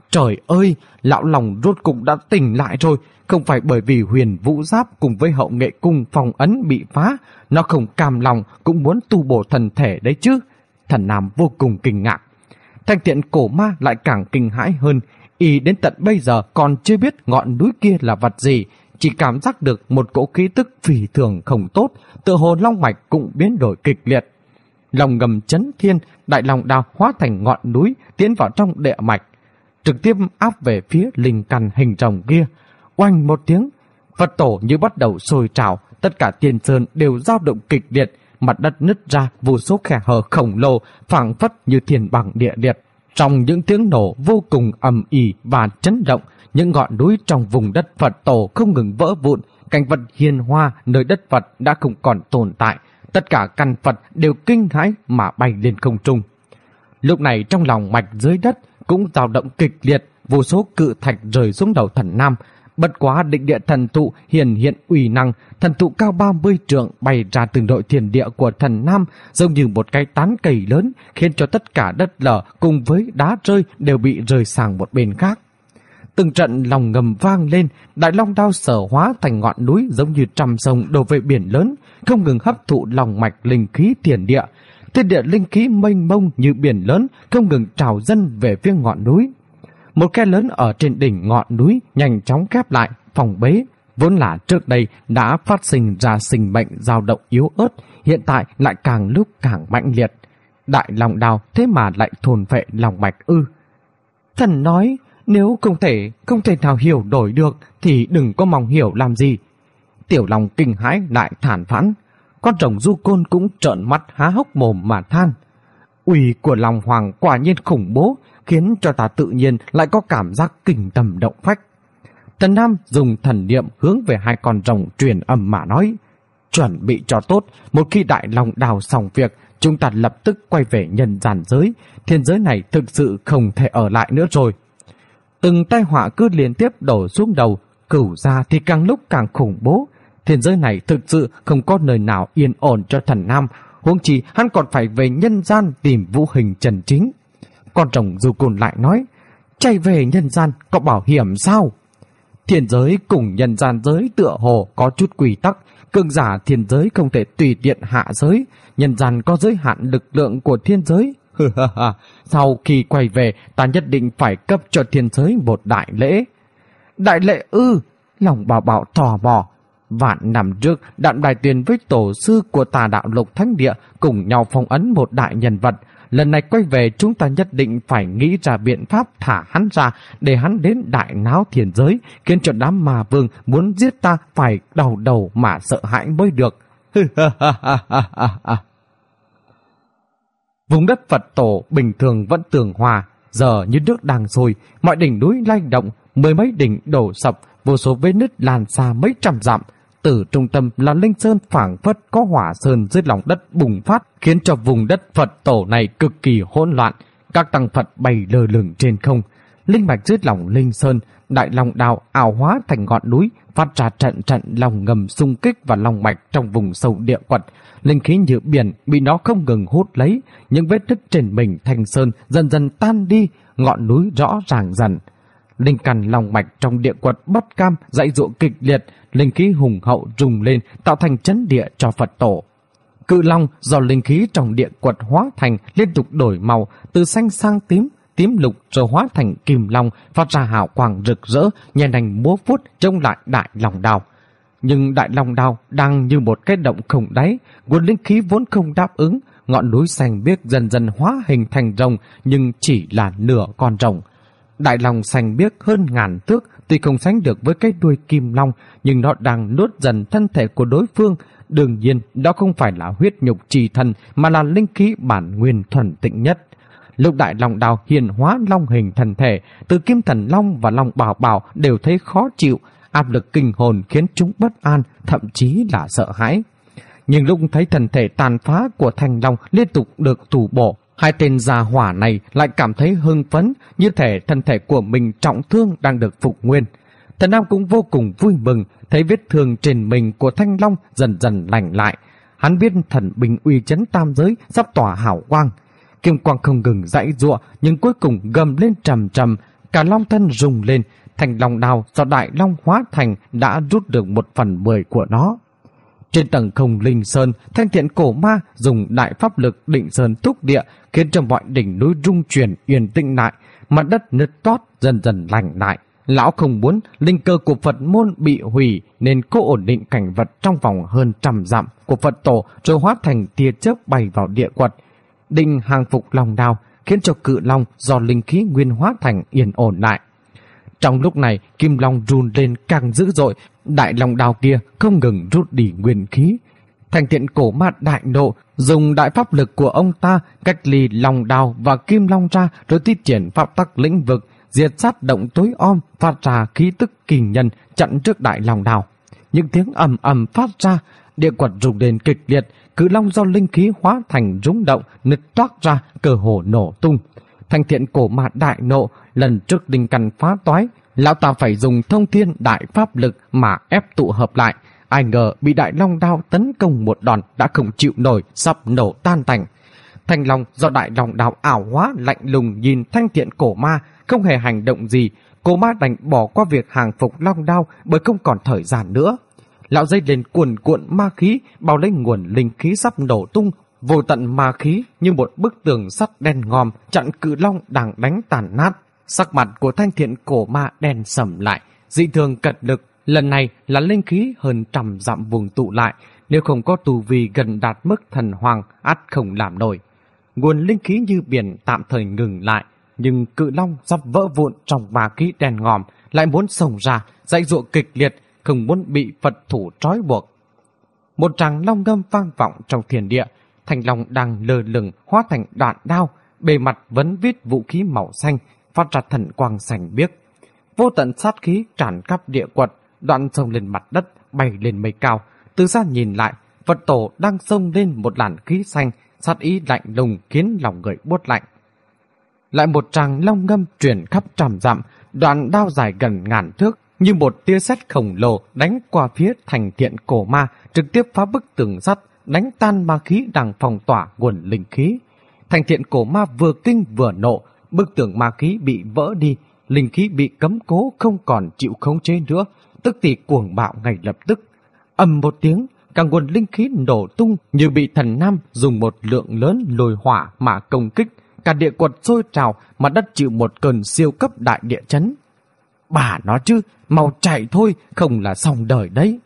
B: Trời ơi, lão lòng rốt cục đã tỉnh lại rồi. Không phải bởi vì Huyền Vũ Giáp cùng với Hậu Nghệ Cung phong ấn bị phá, nó không cam lòng cũng muốn tu bổ thân thể đấy chứ. Thần Nam vô cùng kinh ngạc. Thanh Thiện cổ ma lại càng kinh hãi hơn. Y đến tận bây giờ còn chưa biết ngọn núi kia là vật gì, chỉ cảm giác được một cỗ khí tức phi thường không tốt, tựa hồ long mạch cũng biến đổi kịch liệt. Lòng ngầm chấn thiên, đại long đao hóa thành ngọn núi tiến vào trong địa mạch, trực tiếp áp về phía linh căn hình rồng kia. Oanh một tiếng, Phật tổ như bắt đầu sôi trào, tất cả tiên sơn đều dao động kịch liệt, mặt đất nứt ra vô số khe hở khổng lồ, phảng phất như thiên bằng địa liệt. Trong những tiếng nổ vô cùng ầm ĩ và chấn động, những ngọn núi trong vùng đất Phật tổ không ngừng vỡ vụn, cảnh vật hiền hoa nơi đất Phật đã không còn tồn tại. Tất cả căn Phật đều kinh hãi mà bay lên không trung. Lúc này trong lòng mạch dưới đất cũng dao động kịch liệt, vô số cự thạch rơi xuống đầu Thần Nam. Bất quá định địa thần thụ hiện uy năng, thần thụ cao 30 trượng bay ra từ nội thiên địa của Thần Nam, giống như một cái tán cây lớn, khiến cho tất cả đất lở cùng với đá rơi đều bị rơi sang một bên khác. Từng trận lòng ngầm vang lên, đại long đao sở hóa thành ngọn núi giống như trăm sông đổ về biển lớn, không ngừng hấp thụ lòng mạch linh khí thiên địa. Thiên địa linh khí mênh mông như biển lớn, không ngừng trào dâng về phía ngọn núi. Một khe lớn ở trên đỉnh ngọn núi nhanh chóng khép lại, phòng bế. Vốn là trước đây đã phát sinh ra sinh mệnh dao động yếu ớt, hiện tại lại càng lúc càng mạnh liệt. Đại long đao thế mà lại thôn phệ lòng mạch ư? Thần nói, nếu không thể nào hiểu đổi được thì đừng có mong hiểu làm gì. Tiểu Long kinh hãi lại thản phán. Con rồng Du Côn cũng trợn mắt há hốc mồm mà than. Uy của Long Hoàng quả nhiên khủng bố, khiến cho ta tự nhiên lại có cảm giác kinh tâm động phách. Thần Nam dùng thần niệm hướng về hai con rồng truyền âm mà nói. Chuẩn bị cho tốt, một khi đại long đào xong việc, chúng ta lập tức quay về nhân gian giới. Thiên giới này thực sự không thể ở lại nữa rồi. Từng tai họa cứ liên tiếp đổ xuống đầu, Cửu Gia thì càng lúc càng khủng bố. Thiên giới này thực sự không có nơi nào yên ổn cho Thần Nam, huống chi hắn còn phải về nhân gian tìm Vũ Hình chân chính. Con rồng Du Côn lại nói, chạy về nhân gian có bảo hiểm sao? Thiên giới cùng nhân gian giới tựa hồ có chút quy tắc, cường giả thiên giới không thể tùy tiện hạ giới, nhân gian có giới hạn lực lượng của thiên giới. Sau khi quay về, ta nhất định phải cấp cho thiên giới một đại lễ. Đại lễ ư? Lòng bảo bảo tò mò. Vạn năm trước, Đạm Đài Tuyền với tổ sư của Tà Đạo Lục Thánh Địa cùng nhau phong ấn một đại nhân vật. Lần này quay về, chúng ta nhất định phải nghĩ ra biện pháp thả hắn ra, để hắn đến đại náo thiên giới, khiến cho đám ma vương muốn giết ta phải đau đầu mà sợ hãi mới được. Vùng đất Phật tổ bình thường vẫn tường hòa, giờ như nước đang sôi, mọi đỉnh núi lay động, mười mấy đỉnh đổ sập, vô số vết nứt lan xa mấy trăm dặm. Từ trung tâm là linh sơn phảng phất có hỏa sơn dưới lòng đất bùng phát, khiến cho vùng đất Phật tổ này cực kỳ hỗn loạn. Các tăng Phật bay lơ lửng trên không. Linh mạch dưới lòng linh sơn, đại long đao ảo hóa thành ngọn núi, phát ra trận trận lòng ngầm xung kích vào lòng mạch trong vùng sâu địa quật. Linh khí như biển bị nó không ngừng hút lấy, những vết nứt trên mình thành sơn dần dần tan đi, ngọn núi rõ ràng dần. Linh căn lòng mạch trong địa quật bất cam dãy dụa kịch liệt, linh khí hùng hậu rung lên tạo thành chấn địa cho Phật tổ. Cự long do linh khí trong địa quật hóa thành liên tục đổi màu, từ xanh sang tím, tím lục rồi hóa thành kim long, phát ra hào quang rực rỡ, nhẹ nhàng múa vuốt trông lại đại long đao. Nhưng đại long đao đang như một cái động không đáy, nguồn linh khí vốn không đáp ứng, ngọn núi xanh biếc dần dần hóa hình thành rồng, nhưng chỉ là nửa con rồng. Đại long xanh biếc hơn ngàn thước, tuy không sánh được với cái đuôi kim long, nhưng nó đang nuốt dần thân thể của đối phương. Đương nhiên, đó không phải là huyết nhục trì thân, mà là linh khí bản nguyên thuần tịnh nhất. Lúc đại long đao hiện hóa long hình thân thể, từ Kim Thần Long và Long Bảo Bảo đều thấy khó chịu, áp lực kinh hồn khiến chúng bất an, thậm chí là sợ hãi. Nhưng lúc thấy thân thể tàn phá của Thanh Long liên tục được tù bổ, hai tên già hỏa này lại cảm thấy hưng phấn, như thể thân thể của mình trọng thương đang được phục nguyên. Thần Nam cũng vô cùng vui mừng, thấy vết thương trên mình của Thanh Long dần dần lành lại. Hắn biết thần binh uy chấn tam giới sắp tỏa hào quang. Kim quang không ngừng dãy giụa, nhưng cuối cùng gầm lên trầm trầm, cả long thân rung lên, thành long đao do Đại Long hóa thành đã rút được 1/10 của nó. Trên tầng không linh sơn, Thanh Thiện cổ ma dùng đại pháp lực định sơn thúc địa, khiến cho mọi đỉnh núi rung chuyển yên tĩnh lại, mặt đất nứt toát dần dần lành lại. Lão không muốn linh cơ của Phật môn bị hủy, nên cố ổn định cảnh vật trong vòng hơn 100 dặm của Phật tổ, rồi hóa thành tia chớp bay vào địa quật, định hàng phục long đao, khiến cho cự long do linh khí nguyên hóa thành yên ổn lại. Trong lúc này, kim long run lên càng dữ dội, đại long đao kia không ngừng rút đi nguyên khí. Thanh Thiện cổ ma đại nộ, dùng đại pháp lực của ông ta cách ly long đao và kim long ra, rồi thi triển pháp tắc lĩnh vực, diệt sát động tối om, phát ra khí tức kỳ nhân chặn trước đại long đao. Những tiếng ầm ầm phát ra, địa quật rung lên kịch liệt, cự long do linh khí hóa thành rung động, nứt toác ra, cơ hồ nổ tung. Thanh Thiện cổ ma đại nộ, lần trước đình căn phá toái, lão ta phải dùng thông thiên đại pháp lực mà ép tụ hợp lại. Ai ngờ bị đại long đao tấn công một đòn đã không chịu nổi, sắp nổ tan tành. Thanh long do đại long đao ảo hóa lạnh lùng nhìn Thanh Thiện cổ ma, không hề hành động gì. Cổ ma đành bỏ qua việc hàng phục long đao bởi không còn thời gian nữa. Lão dây lên cuồn cuộn ma khí, bao lấy nguồn linh khí sắp nổ tung. Vô tận ma khí như một bức tường sắt đen ngòm chặn cự long đang đánh tàn nát. Sắc mặt của Thanh Thiện cổ ma đen sầm lại, dị thường cật lực. Lần này là linh khí hơn 100 dặm vùng tụ lại, nếu không có tu vi gần đạt mức thần hoàng, ắt không làm nổi. Nguồn linh khí như biển tạm thời ngừng lại, nhưng cự long sắp vỡ vụn trong ma khí đen ngòm, lại muốn xông ra, dãy dụa kịch liệt, không muốn bị Phật thủ trói buộc. Một tràng long ngâm vang vọng trong thiên địa, thanh long đang lơ lửng hóa thành đoạn đao, bề mặt vấn vít vũ khí màu xanh, phát ra thần quang xanh biếc. Vô tận sát khí tràn khắp địa quật, đoạn xông lên mặt đất, bay lên mây cao. Từ xa nhìn lại, Phật tổ đang xông lên một làn khí xanh, sát ý lạnh lùng khiến lòng người buốt lạnh. Lại một tràng long ngâm truyền khắp 100 dặm, đoạn đao dài gần 1000 thước, như một tia sét khổng lồ đánh qua phía Thanh Thiện cổ ma, trực tiếp phá bức tường sắt, đánh tan ma khí đang phong tỏa nguồn linh khí. Thanh Thiện cổ ma vừa kinh vừa nộ, bức tường ma khí bị vỡ đi, linh khí bị cấm cố không còn chịu khống chế nữa, tức thì cuồng bạo ngay lập tức. Ầm một tiếng, cả nguồn linh khí nổ tung như bị thần nam dùng một lượng lớn lôi hỏa mà công kích, cả địa quật sôi trào, mặt đất chịu một cơn siêu cấp đại địa chấn. Bà nó chứ, mau chạy thôi, không là xong đời đấy.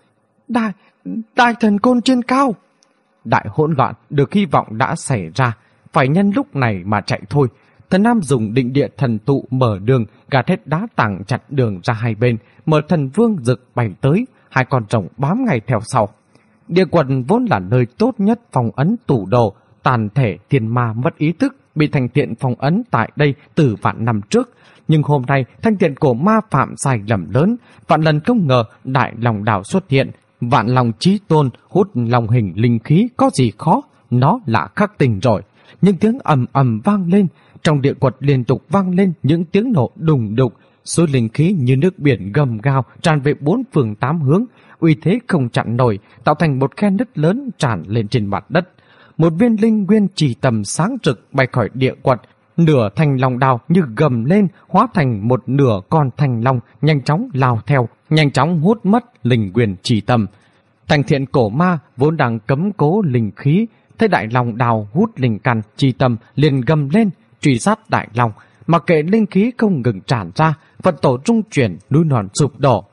B: Đại thần côn trên cao. Đại hỗn loạn được hy vọng đã xảy ra, phải nhân lúc này mà chạy thôi. Thần nam dùng định địa thần tụ mở đường, gạt hết đá tảng chặt đường ra hai bên, mở thần vương rực bay tới, hai con rồng bám ngay theo sau. Địa quật vốn là nơi tốt nhất phong ấn tủ đồ, tàn thể thiên ma mất ý thức, bị Thanh Thiện phong ấn tại đây từ vạn năm trước. Nhưng hôm nay Thanh Thiện cổ ma phạm sai lầm lớn, vạn lần không ngờ đại long đảo xuất hiện. Vạn long chí tôn hút long hình linh khí có gì khó, nó là khắc tình rồi. Những tiếng ầm ầm vang lên, trong địa quật liên tục vang lên những tiếng nổ đùng đục, số linh khí như nước biển gầm gào tràn về 4 phương 8 hướng, uy thế không chặn nổi, tạo thành một khe nứt lớn tràn lên trên mặt đất. Một viên linh nguyên chỉ tầm sáng rực bay khỏi địa quật, nửa thanh long đao như gầm lên, hóa thành một nửa con thanh long, nhanh chóng lao theo, nhanh chóng hút mất linh nguyên chỉ tầm. Thanh Thiện cổ ma vốn đang cấm cố linh khí, thấy đại long đao hút linh căn chỉ tầm liền gầm lên truy sát đại long, mặc kệ linh khí không ngừng tràn ra, Phật tổ rung chuyển, núi non sụp đổ.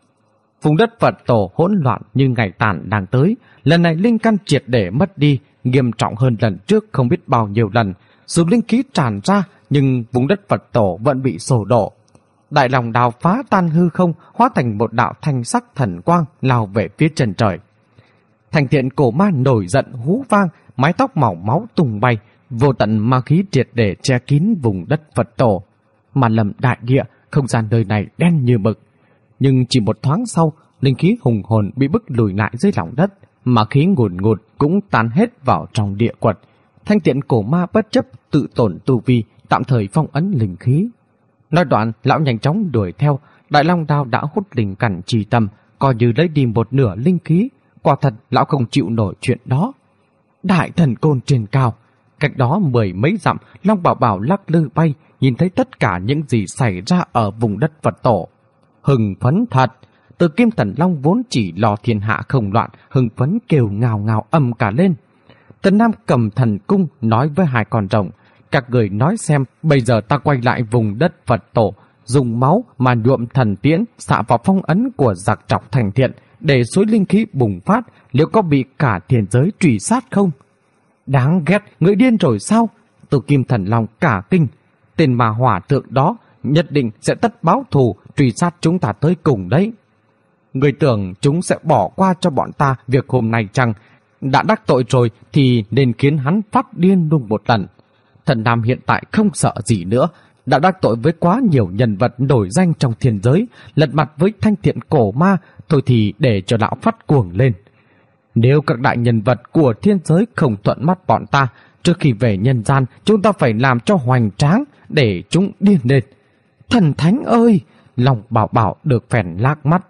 B: Vùng đất Phật tổ hỗn loạn như ngày tàn đang tới, lần này linh căn triệt để mất đi, nghiêm trọng hơn lần trước không biết bao nhiêu lần. Dù linh khí tràn ra, nhưng vùng đất Phật tổ vẫn bị sổ đổ. Đại long đao phá tan hư không, hóa thành một đạo thanh sắc thần quang lao về phía chân trời. Thanh Thiện cổ ma nổi giận hú vang, mái tóc màu máu tung bay, vô tận ma khí triệt để che kín vùng đất Phật tổ, mà lầm đại địa, không gian nơi này đen như mực. Nhưng chỉ một thoáng sau, linh khí hùng hồn bị bức lùi lại dưới lòng đất, mà khí ngùn ngụt cũng tan hết vào trong địa quật. Thanh Thiện cổ ma bất chấp tự tổn tu vi, tạm thời phong ấn linh khí. Nói đoạn, lão nhanh chóng đuổi theo. Đại long đao đã hút linh căn trì tâm, coi như lấy đi một nửa linh khí. Quả thật lão không chịu nổi chuyện đó. Đại thần côn trên cao. Cách đó 10 mấy dặm, Long Bảo Bảo lắc lư bay, nhìn thấy tất cả những gì xảy ra ở vùng đất Phật tổ. Hưng phấn thật! Từ Kim Thần Long vốn chỉ lo thiên hạ không loạn, hưng phấn kêu ngào ngào ầm cả lên. Tần Nam cầm thần cung nói với hai con rồng, các người nói xem, bây giờ ta quay lại vùng đất Phật tổ, dùng máu mà nhuộm thần tiễn xạ vào phong ấn của giặc trọc thành thiện, để suối linh khí bùng phát, liệu có bị cả thiên giới truy sát không? Đáng ghét, người điên rồi sao? Từ Kim Thần Long cả kinh, tên mà hỏa thượng đó nhất định sẽ tất báo thù, truy sát chúng ta tới cùng đấy. Người tưởng chúng sẽ bỏ qua cho bọn ta việc hôm nay chăng? Đã đắc tội rồi thì nên khiến hắn phát điên luôn một lần. Thần Nam hiện tại không sợ gì nữa, đã đắc tội với quá nhiều nhân vật nổi danh trong thiên giới, lật mặt với thanh thiện cổ ma, thôi thì để cho lão phát cuồng lên. Nếu các đại nhân vật của thiên giới không thuận mắt bọn ta, trước khi về nhân gian chúng ta phải làm cho hoành tráng để chúng điên lên. Thần thánh ơi! Long Bảo Bảo được phèn lác mắt.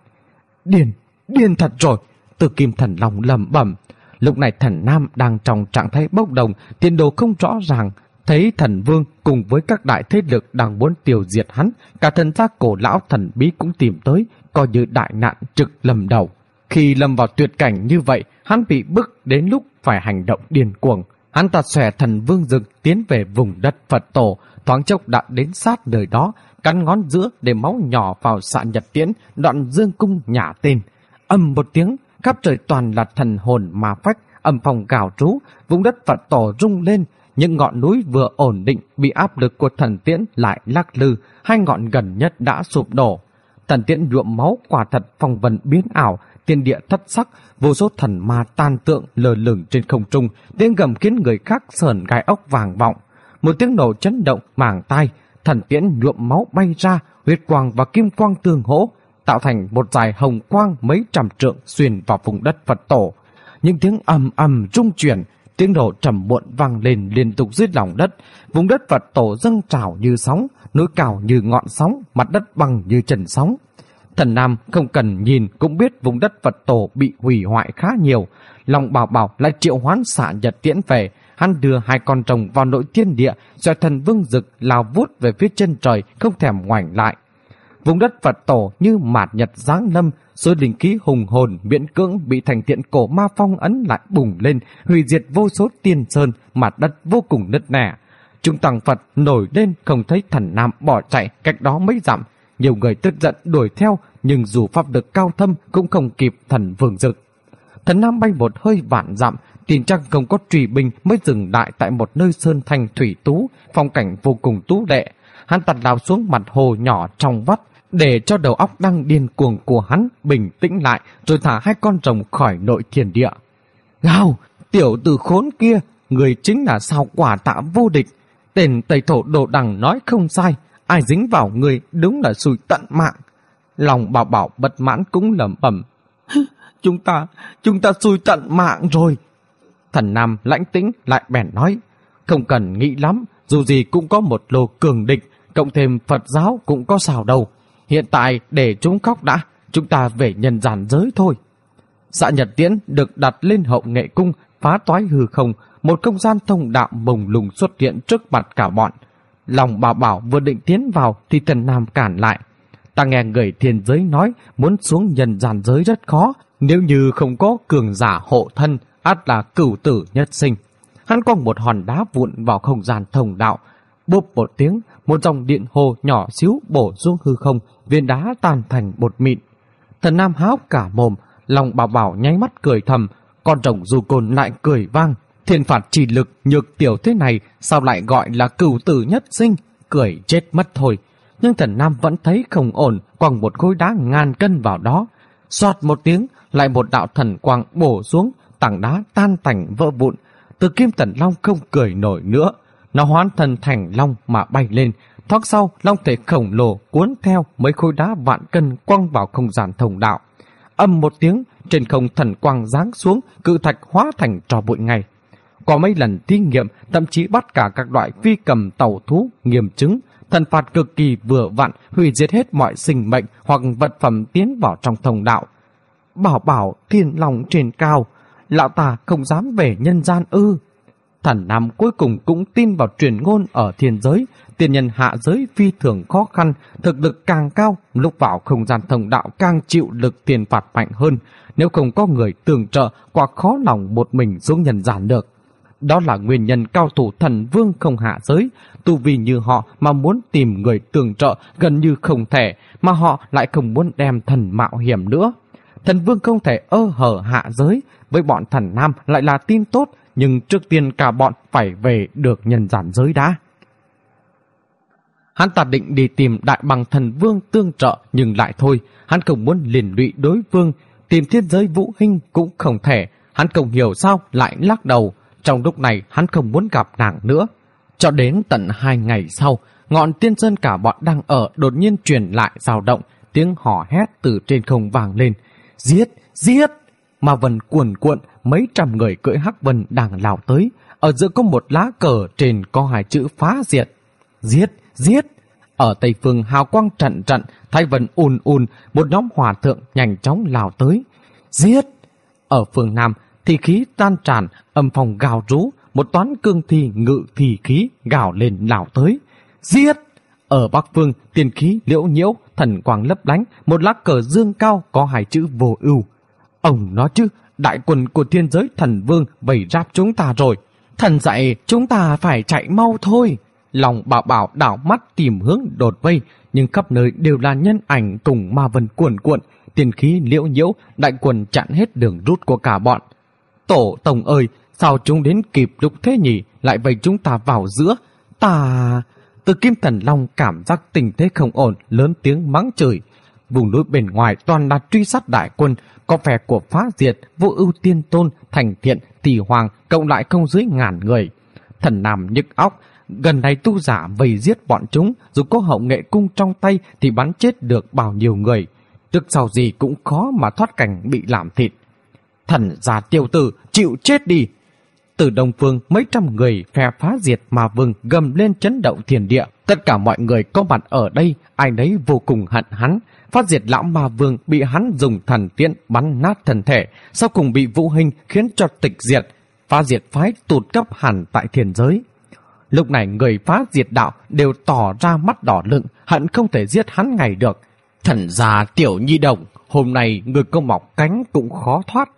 B: Điên thật rồi! Từ Kim Thần Long lẩm bẩm. Lúc này Thần Nam đang trong trạng thái bốc đồng, tiền đồ không rõ ràng. Thấy Thần Vương cùng với các đại thế lực đang muốn tiêu diệt hắn, cả thần gia cổ lão thần bí cũng tìm tới, coi như đại nạn trực lầm đầu. Khi lâm vào tuyệt cảnh như vậy, hắn bị bức đến lúc phải hành động điên cuồng. Hắn ta xòe Thần Vương Dực tiến về vùng đất Phật tổ, thoáng chốc đã đến sát nơi đó, cắn ngón giữa để máu nhỏ vào xạ nhật tiễn, đoạn dương cung nhả tên. Ầm một tiếng, khắp trời toàn là thần hồn ma phách, âm phong gào trú, vùng đất Phật tổ rung lên. Những ngọn núi vừa ổn định bị áp lực của thần tiễn lại lắc lư, hai ngọn gần nhất đã sụp đổ. Thần tiễn nhuộm máu quả thật phong vân biến ảo, thiên địa thất sắc, vô số thần ma tan tượng lơ lửng trên không trung, tiếng gầm khiến người khác sởn gai ốc vàng vọng. Một tiếng nổ chấn động màng tai, thần tiễn nhuộm máu bay ra, huyết quang và kim quang tương hỗ, tạo thành một dải hồng quang mấy trăm trượng xuyên vào vùng đất Phật tổ. Những tiếng ầm ầm rung chuyển, tiếng nổ trầm muộn vang lên liên tục dưới lòng đất. Vùng đất Phật tổ dâng trào như sóng, núi cao như ngọn sóng, mặt đất bằng như trần sóng. Thần Nam không cần nhìn cũng biết vùng đất Phật tổ bị hủy hoại khá nhiều. Long Bảo Bảo lại triệu hoán xạ nhật tiễn về. Hắn đưa hai con rồng vào nội thiên địa, rồi Thần Vương Dực lao vút về phía chân trời, không thèm ngoảnh lại. Vùng đất Phật tổ như mạt nhật giáng lâm, số linh khí hùng hồn miễn cưỡng bị thành thiện cổ ma phong ấn lại bùng lên, hủy diệt vô số tiên sơn, mặt đất vô cùng nứt nẻ. Chúng tăng Phật nổi lên không thấy Thần Nam bỏ chạy cách đó mấy dặm. Nhiều người tức giận đuổi theo, nhưng dù pháp lực cao thâm cũng không kịp Thần Vương Dực. Thần Nam bay một hơi vạn dặm, tin chắc không có truy binh mới dừng lại tại một nơi sơn thanh thủy tú, phong cảnh vô cùng tú lệ. Hắn tạt lao xuống mặt hồ nhỏ trong vắt, để cho đầu óc đang điên cuồng của hắn bình tĩnh lại, rồi thả hai con rồng khỏi nội thiên địa. Gào, tiểu tử khốn kia, người chính là sao quả tạ vô địch. Tên Tây Thổ Đồ Đằng nói không sai, ai dính vào người đúng là xui tận mạng. Lòng Bảo Bảo bất mãn cũng lẩm bẩm. Chúng ta xui tận mạng rồi. Thần Nam lãnh tĩnh lại bèn nói, không cần nghĩ lắm, dù gì cũng có một lô cường địch, cộng thêm Phật giáo cũng có sao đâu. Hiện tại để chúng khóc đã, chúng ta về nhân gian giới thôi. Xạ nhật tiễn được đặt lên hậu nghệ cung, phá toái hư không, một không gian thông đạo mông lung xuất hiện trước mặt cả bọn. Lòng Bảo Bảo vừa định tiến vào thì Thần Nam cản lại. Ta nghe người thiên giới nói muốn xuống nhân gian giới rất khó, nếu như không có cường giả hộ thân, ắt là cửu tử nhất sinh. Hắn quăng một hòn đá vụn vào không gian thông đạo. Bốp một tiếng, một dòng điện hồ nhỏ xíu bổ xuống hư không, viên đá tan thành bột mịn. Thần Nam há hốc cả mồm, Lòng Bảo Bảo nháy mắt cười thầm, con rồng du côn lại cười vang. Thiên phạt chỉ lực nhược tiểu thế này sao lại gọi là cửu tử nhất sinh, cười chết mất thôi. Nhưng Thần Nam vẫn thấy không ổn, quăng một khối đá ngàn cân vào đó. Xoạt một tiếng, lại một đạo thần quang bổ xuống, tảng đá tan tành vỡ vụn. Từ Kim Thần Long không cười nổi nữa, nó hóa thân thành long mà bay lên. Thoáng sau, long thể khổng lồ cuốn theo mấy khối đá vạn cân quăng vào không gian thông đạo. Âm một tiếng, trên không thần quang giáng xuống, cự thạch hóa thành tro bụi ngay. Qua mấy lần thí nghiệm, thậm chí bắt cả các loại phi cầm tàu thú nghiệm chứng, thần phạt cực kỳ vừa vặn, hủy diệt hết mọi sinh mệnh hoặc vật phẩm tiến vào trong thông đạo. Bảo Bảo thiên lòng trên cao, lão ta không dám về nhân gian ư? Thần Nam cuối cùng cũng tin vào truyền ngôn ở thiên giới, tiền nhân hạ giới phi thường khó khăn, thực lực càng cao, lúc vào không gian thông đạo càng chịu lực tiền phạt mạnh hơn, nếu không có người tương trợ, quả khó lòng một mình xuống nhân gian được. Đó là nguyên nhân cao thủ thần vương không hạ giới, tu vi như họ mà muốn tìm người tương trợ gần như không thể, mà họ lại không muốn đem thần mạo hiểm nữa. Thần vương không thể hở hạ giới, với bọn thần nam lại là tin tốt, nhưng trước tiên cả bọn phải về được nhân gian giới đã. Hắn ta định đi tìm đại bằng thần vương tương trợ, nhưng lại thôi, hắn không muốn liên lụy đối phương, tìm thiên giới Vũ Hinh cũng không thể, hắn không hiểu sao lại lắc đầu. Trong lúc này hắn không muốn gặp nàng nữa. Cho đến tận 2 ngày sau, ngọn tiên sơn cả bọn đang ở đột nhiên truyền lại dao động, tiếng hò hét từ trên không vang lên. Giết! Giết! Ma vân cuồn cuộn, mấy trăm người cưỡi hắc vân đang lao tới. Ở giữa có một lá cờ, trên có 2 chữ phá diệt. Giết! Giết! Ở tây phương hào quang trận trận, thái vân ùn, một nhóm hòa thượng nhanh chóng lao tới. Giết! Ở phương nam, thì khí tan tràn, âm phong gào rú, một toán cương thi ngự thi khí gào lên lao tới. Giết! Ở bắc phương, tiền khí liễu nhiễu, thần quang lấp lánh, một lá cờ dương cao có 2 chữ vô ưu. Ông nói chứ, đại quân của thiên giới thần vương vây ráp chúng ta rồi. Thần dạy chúng ta phải chạy mau thôi. Lòng bảo bảo đảo mắt tìm hướng đột vây, nhưng khắp nơi đều là nhân ảnh cùng ma vân cuồn cuộn, tiền khí liễu nhiễu, đại quân chặn hết đường rút của cả bọn. Tổ tông ơi, sao chúng đến kịp lúc thế nhỉ, lại vây chúng ta vào giữa. Từ Kim Thần Long cảm giác tình thế không ổn, lớn tiếng mắng chửi. Vùng núi bên ngoài toàn là truy sát đại quân, có vẻ của Phá Diệt, Vô Ưu Tiên Tôn, Thành Thiện, Tỷ Hoàng cộng lại không dưới 1000 người. Thần Nam nhức óc, gần này tu giả vây giết bọn chúng, dù có hậu nghệ cung trong tay thì bắn chết được bao nhiêu người. Trước sau gì cũng khó mà thoát cảnh bị làm thịt. Thần già tiểu tử, chịu chết đi! Từ đông phương, mấy trăm người phe Phá Diệt Ma Vương gầm lên chấn động thiên địa. Tất cả mọi người có mặt ở đây, ai nấy vô cùng hận hắn. Phá Diệt lão Ma Vương bị hắn dùng thần tiễn bắn nát thân thể, sau cùng bị Vũ Hinh khiến cho tịch diệt. Phá Diệt phái tụt cấp hẳn tại thiên giới. Lúc này người Phá Diệt đạo đều tỏ ra mắt đỏ lựng, hận không thể giết hắn ngày được. Thần già tiểu nhi đồng, hôm nay người có mọc cánh cũng khó thoát.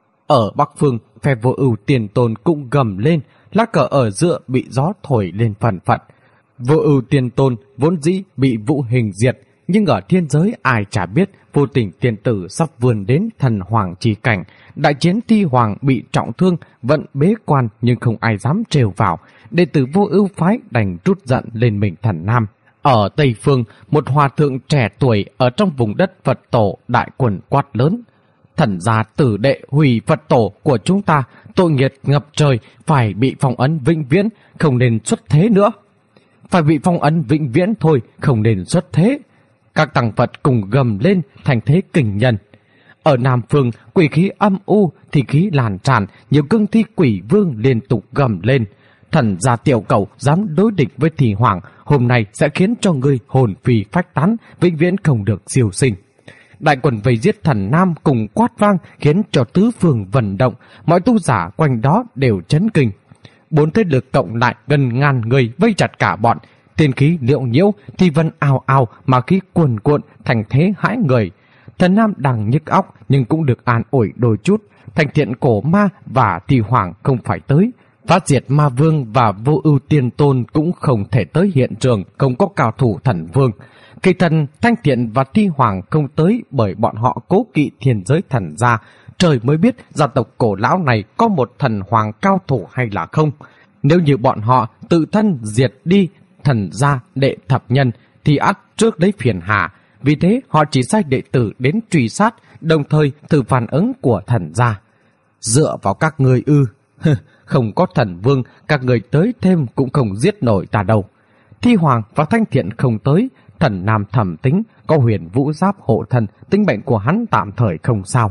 B: Ở Bắc Phương, phe Vô Ưu Tiên Tôn cũng gầm lên, lá cờ ở giữa bị gió thổi lên phần phật. Vô Ưu Tiên Tôn vốn dĩ bị Vũ Hình diệt, nhưng ở thiên giới ai chả biết Vô Tình tiên tử sắp vươn đến thần hoàng chi cảnh. Đại chiến Thi Hoàng bị trọng thương, vẫn bế quan nhưng không ai dám trêu vào. Đệ tử Vô Ưu phái đành trút giận lên mình thần Nam. Ở Tây Phương, một hòa thượng trẻ tuổi ở trong vùng đất Phật tổ đại quần quát lớn. Thần gia tử đệ hủy Phật tổ của chúng ta, tội nghiệp ngập trời, phải bị phong ấn vĩnh viễn, không nên xuất thế nữa. Phải bị phong ấn vĩnh viễn thôi, không nên xuất thế. Các tăng Phật cùng gầm lên thành thế kình nhân. Ở Nam Phương, quỷ khí âm u, thì khí lan tràn, nhiều cương thi quỷ vương liên tục gầm lên. Thần gia tiểu cầu dám đối địch với Thi Hoàng, hôm nay sẽ khiến cho ngươi hồn phi phách tán, vĩnh viễn không được siêu sinh. Đại quần vây giết thần Nam cùng quát vang khiến cho tứ phương vận động, mọi tu giả quanh đó đều chấn kinh. 4 thế lực cộng lại gần 1000 người vây chặt cả bọn, tiên khí liễu nhiễu, thi vân ào ào mà khí cuồn cuộn thành thế hãi người. Thần Nam đang nhức óc nhưng cũng được an ủi đôi chút, Thành Thiện cổ ma và Thi Hoàng không phải tới. Phá Diệt Ma Vương và Vô Ưu Tiên Tôn cũng không thể tới hiện trường, không có cao thủ thần vương. Kỳ thần Thanh Thiện và Thi Hoàng không tới bởi bọn họ cố kỵ thiên giới thần gia. Trời mới biết gia tộc cổ lão này có một thần hoàng cao thủ hay là không. Nếu như bọn họ tự thân diệt đi thần gia đệ thập nhân thì ắt trước lấy phiền hà. Vì thế họ chỉ sai đệ tử đến truy sát, đồng thời thử phản ứng của thần gia. Dựa vào các người không có thần vương, các người tới thêm cũng không giết nổi ta đâu. Thi Hoàng và Thanh Thiện không tới, thần Nam thầm tính, có Huyền Vũ Giáp hộ thần, tính bệnh của hắn tạm thời không sao.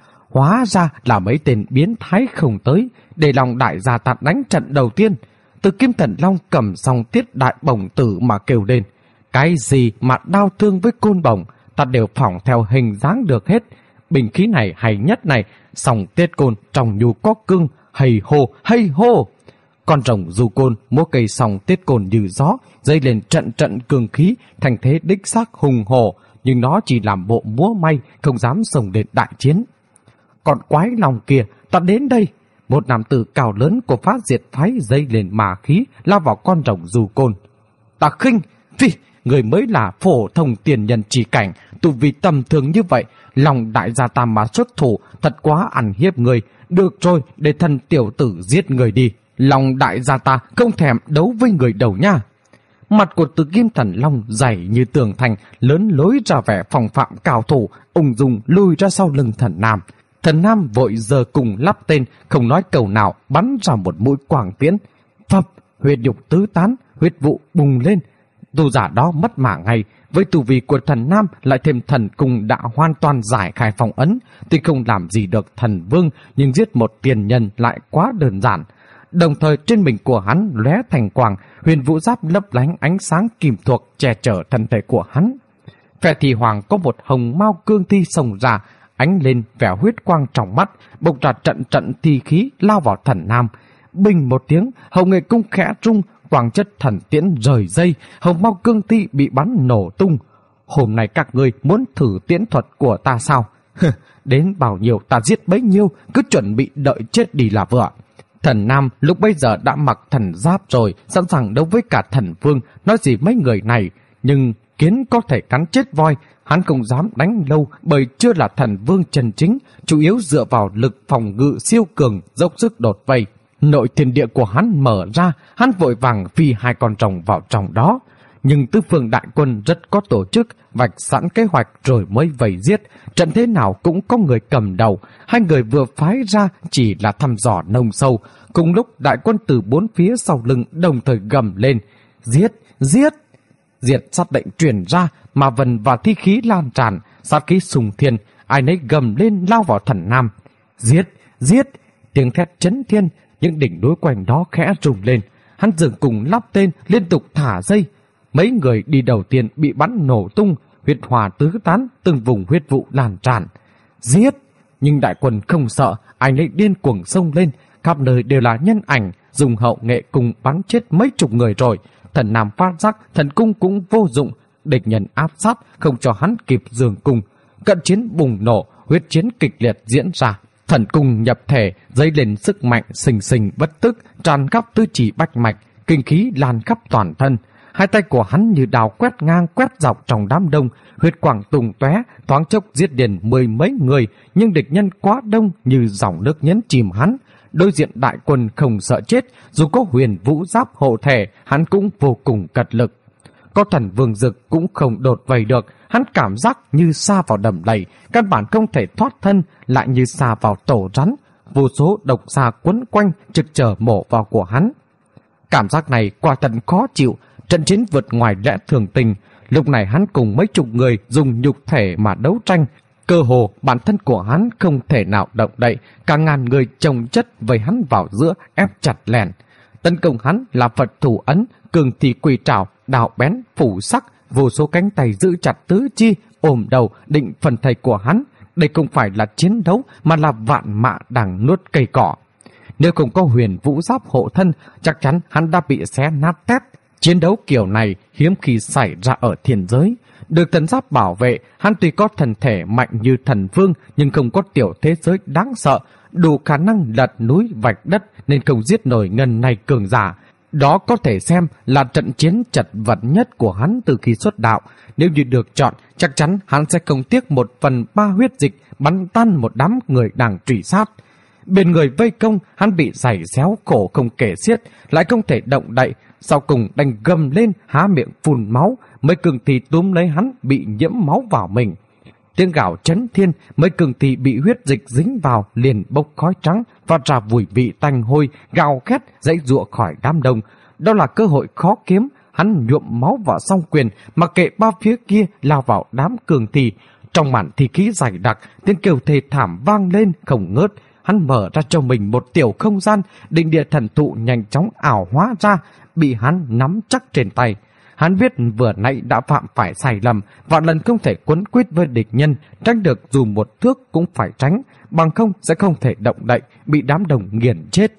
B: Hóa ra là mấy tên biến thái không tới, để lòng đại gia ta đánh trận đầu tiên. Từ Kim Thần Long cầm xong tiết đại bổng tử mà kêu lên. Cái gì mà đau thương với côn bổng, ta đều phỏng theo hình dáng được hết. Bình khí này hay nhất này, song tiết côn trong nhu có cưng, hay hô, hay hô. Con rồng du côn múa cây sòng tiết cồn như gió, dây lên trận trận cường khí, thành thế đích xác hùng hổ, nhưng nó chỉ làm bộ múa may, không dám xông lên đại chiến. Còn quái lòng kia, ta đến đây. Một nam tử cao lớn của Phá Diệt phái dây lên mà khí, lao vào con rồng du côn. Ta khinh, phi, người mới là phổ thông tiền nhân chỉ cảnh, tu vì tầm thường như vậy, lòng đại gia ta mà xuất thủ, thật quá ăn hiếp người. Được rồi, để thần tiểu tử giết người đi. Lòng đại gia ta không thèm đấu với người đầu nha. Mặt của Tử Kim Thần Long dày như tường thành, lớn lối ra vẻ phòng phạm cao thủ, ung dung lùi ra sau lưng Thần Nam. Thần Nam vội giờ cùng lắp tên, không nói câu nào, bắn ra một mũi quang tiễn. Phập, huyết nhục tứ tán, huyết vụ bùng lên. Tu giả đó mất mạng ngay, với tu vi của Thần Nam lại thêm thần cung đã hoàn toàn giải khai phong ấn, tuy không làm gì được thần vương, nhưng giết một tiền nhân lại quá đơn giản. Đồng thời trên mình của hắn lóe thành quang, huyền vũ giáp lấp lánh ánh sáng kim thuộc che chở thân thể của hắn. Phe Thì Hoàng có một hồng mao cương thi xông ra, ánh lên vẻ huyết quang trong mắt, bộc ra trận trận thi khí lao vào Thần Nam. Bình một tiếng, hồng nghệ cung khẽ rung, quang chất thần tiễn rời dây, hồng mao cương thi bị bắn nổ tung. Hôm nay các ngươi muốn thử tiễn thuật của ta sao? Đến bao nhiêu ta giết bấy nhiêu, cứ chuẩn bị đợi chết đi là vừa. Thần Nam lúc bây giờ đã mặc thần giáp rồi, sẵn sàng đấu với cả thần vương, nói gì mấy người này. Nhưng kiến có thể cắn chết voi, hắn không dám đánh lâu bởi chưa là thần vương chân chính, chủ yếu dựa vào lực phòng ngự siêu cường, dốc sức đột vây. Nội thiên địa của hắn mở ra, hắn vội vàng phi hai con rồng vào trong đó. Nhưng tứ phương đại quân rất có tổ chức, vạch sẵn kế hoạch rồi mới vây giết. Trận thế nào cũng có người cầm đầu. Hai người vừa phái ra chỉ là thăm dò nông sâu. Cùng lúc đại quân từ bốn phía sau lưng đồng thời gầm lên. Giết! Giết! Diệt sát lệnh truyền ra, mà vần và thi khí lan tràn, sát khí sùng thiên, ai nấy gầm lên lao vào Thần Nam. Giết! Giết! Tiếng thét chấn thiên, những đỉnh núi quanh đó khẽ rung lên. Hắn dừng cùng lắp tên, liên tục thả dây. Mấy người đi đầu tiên bị bắn nổ tung, huyết hỏa tứ tán, từng vùng huyết vụ lan tràn. Giết! Nhưng đại quân không sợ, ai nấy điên cuồng xông lên, khắp nơi đều là nhân ảnh, dùng hậu nghệ cùng bắn chết mấy chục người rồi. Thần Nam phát giác, thần cung cũng vô dụng, địch nhân áp sát, không cho hắn kịp dường cung. Cận chiến bùng nổ, huyết chiến kịch liệt diễn ra. Thần cung nhập thể, dấy lên sức mạnh sình sình bất tức, tràn khắp tứ chỉ bách mạch, kinh khí lan khắp toàn thân. Hai tay của hắn như đào quét ngang quét dọc trong đám đông, huyết quang tung tóe, thoáng chốc giết điền mười mấy người, nhưng địch nhân quá đông như dòng nước nhấn chìm hắn. Đối diện đại quân không sợ chết, dù có huyền vũ giáp hộ thể, hắn cũng vô cùng cật lực. Có thần vương dực cũng không đột vây được, hắn cảm giác như sa vào đầm lầy, căn bản không thể thoát thân, lại như sa vào tổ rắn. Vô số độc xà quấn quanh, trực chờ mổ vào của hắn. Cảm giác này quả thật khó chịu, trận chiến vượt ngoài lẽ thường tình. Lúc này hắn cùng mấy chục người dùng nhục thể mà đấu tranh. Cơ hồ bản thân của hắn không thể nào động đậy, cả ngàn người chồng chất vây hắn vào giữa, ép chặt lèn. Tấn công hắn là Phật thủ ấn, cường thì quỷ trảo, đào bén, phủ sắc, vô số cánh tay giữ chặt tứ chi, ôm đầu định phần thây của hắn. Đây không phải là chiến đấu mà là vạn mã đang nuốt cây cỏ. Nếu không có huyền vũ giáp hộ thân, chắc chắn hắn đã bị xé nát tét. Chiến đấu kiểu này hiếm khi xảy ra ở thiên giới. Được thần giáp bảo vệ, hắn tuy có thần thể mạnh như thần vương, nhưng không có tiểu thế giới đáng sợ, đủ khả năng lật núi vạch đất, nên không giết nổi ngần này cường giả. Đó có thể xem là trận chiến chật vật nhất của hắn từ khi xuất đạo. Nếu như được chọn, chắc chắn hắn sẽ không tiếc 1/3 huyết dịch bắn tan một đám người đang truy sát. Bên người vây công, hắn bị giày xéo khổ không kể xiết, lại không thể động đậy. Sau cùng đành gầm lên, há miệng phun máu, mấy cường thi túm lấy hắn bị nhiễm máu vào mình. Tiếng gào chấn thiên, mấy cường thi bị huyết dịch dính vào liền bốc khói trắng, phát ra mùi vị tanh hôi, gào khét dãy giụa khỏi đám đông. Đó là cơ hội khó kiếm, hắn nhuộm máu vào song quyền, mặc kệ ba phía kia lao vào đám cường thi. Trong màn thi khí dày đặc, tiếng kêu thê thảm vang lên không ngớt. Hắn mở ra cho mình một tiểu không gian, định địa thần thụ nhanh chóng ảo hóa ra, bị hắn nắm chắc trên tay. Hắn biết vừa nãy đã phạm phải sai lầm, vạn lần không thể quấn quýt với địch nhân, tránh được dù một thước cũng phải tránh, bằng không sẽ không thể động đậy, bị đám đồng nghiền chết.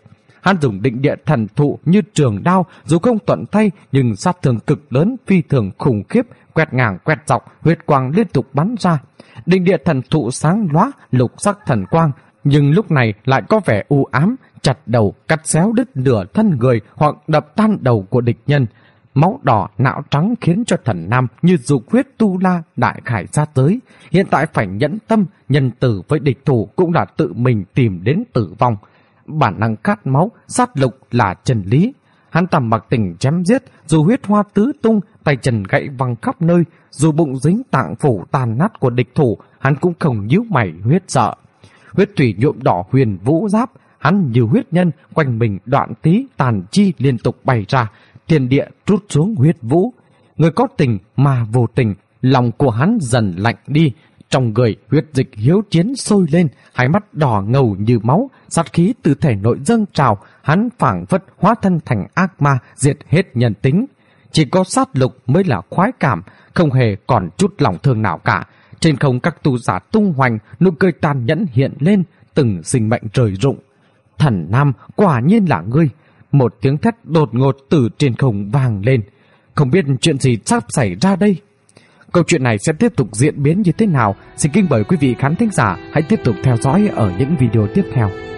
B: Hắn dùng định địa thần thụ như trường đao, dù không thuận tay nhưng sát thương cực lớn, phi thường khủng khiếp, quẹt ngang quẹt dọc, huyết quang liên tục bắn ra. Định địa thần thụ sáng lóa, lục sắc thần quang, nhưng lúc này lại có vẻ u ám, chặt đầu, cắt xéo đứt nửa thân người hoặc đập tan đầu của địch nhân. Máu đỏ, não trắng khiến cho Thần Nam như dục huyết tu la đại khải sát giới. Hiện tại phải nhẫn tâm, nhân từ với địch thủ cũng là tự mình tìm đến tử vong. Bản năng khát máu, sát lục là chân lý. Hắn ta mặc tình chém giết, dù huyết hoa tứ tung, tay chân gãy văng khắp nơi, dù bụng dính tạng phủ tàn nát của địch thủ, hắn cũng không nhíu mày huyết sợ. Huyết thủy nhuộm đỏ huyền vũ giáp, hắn như huyết nhân, quanh mình đoạn tí tàn chi liên tục bày ra, thiên địa trút xuống huyết vũ. Người có tình mà vô tình, lòng của hắn dần lạnh đi, trong người huyết dịch hiếu chiến sôi lên, hai mắt đỏ ngầu như máu, sát khí từ thể nội dâng trào, hắn phảng phất hóa thân thành ác ma, diệt hết nhân tính. Chỉ có sát lục mới là khoái cảm, không hề còn chút lòng thương nào cả. Trên không các tu giả tung hoành, nụ cười tàn nhẫn hiện lên, từng sinh mệnh rời rụng. Thần Nam, quả nhiên là ngươi. Một tiếng thét đột ngột từ trên không vang lên. Không biết chuyện gì sắp xảy ra đây. Câu chuyện này sẽ tiếp tục diễn biến như thế nào? Xin kính mời quý vị khán thính giả hãy tiếp tục theo dõi ở những video tiếp theo.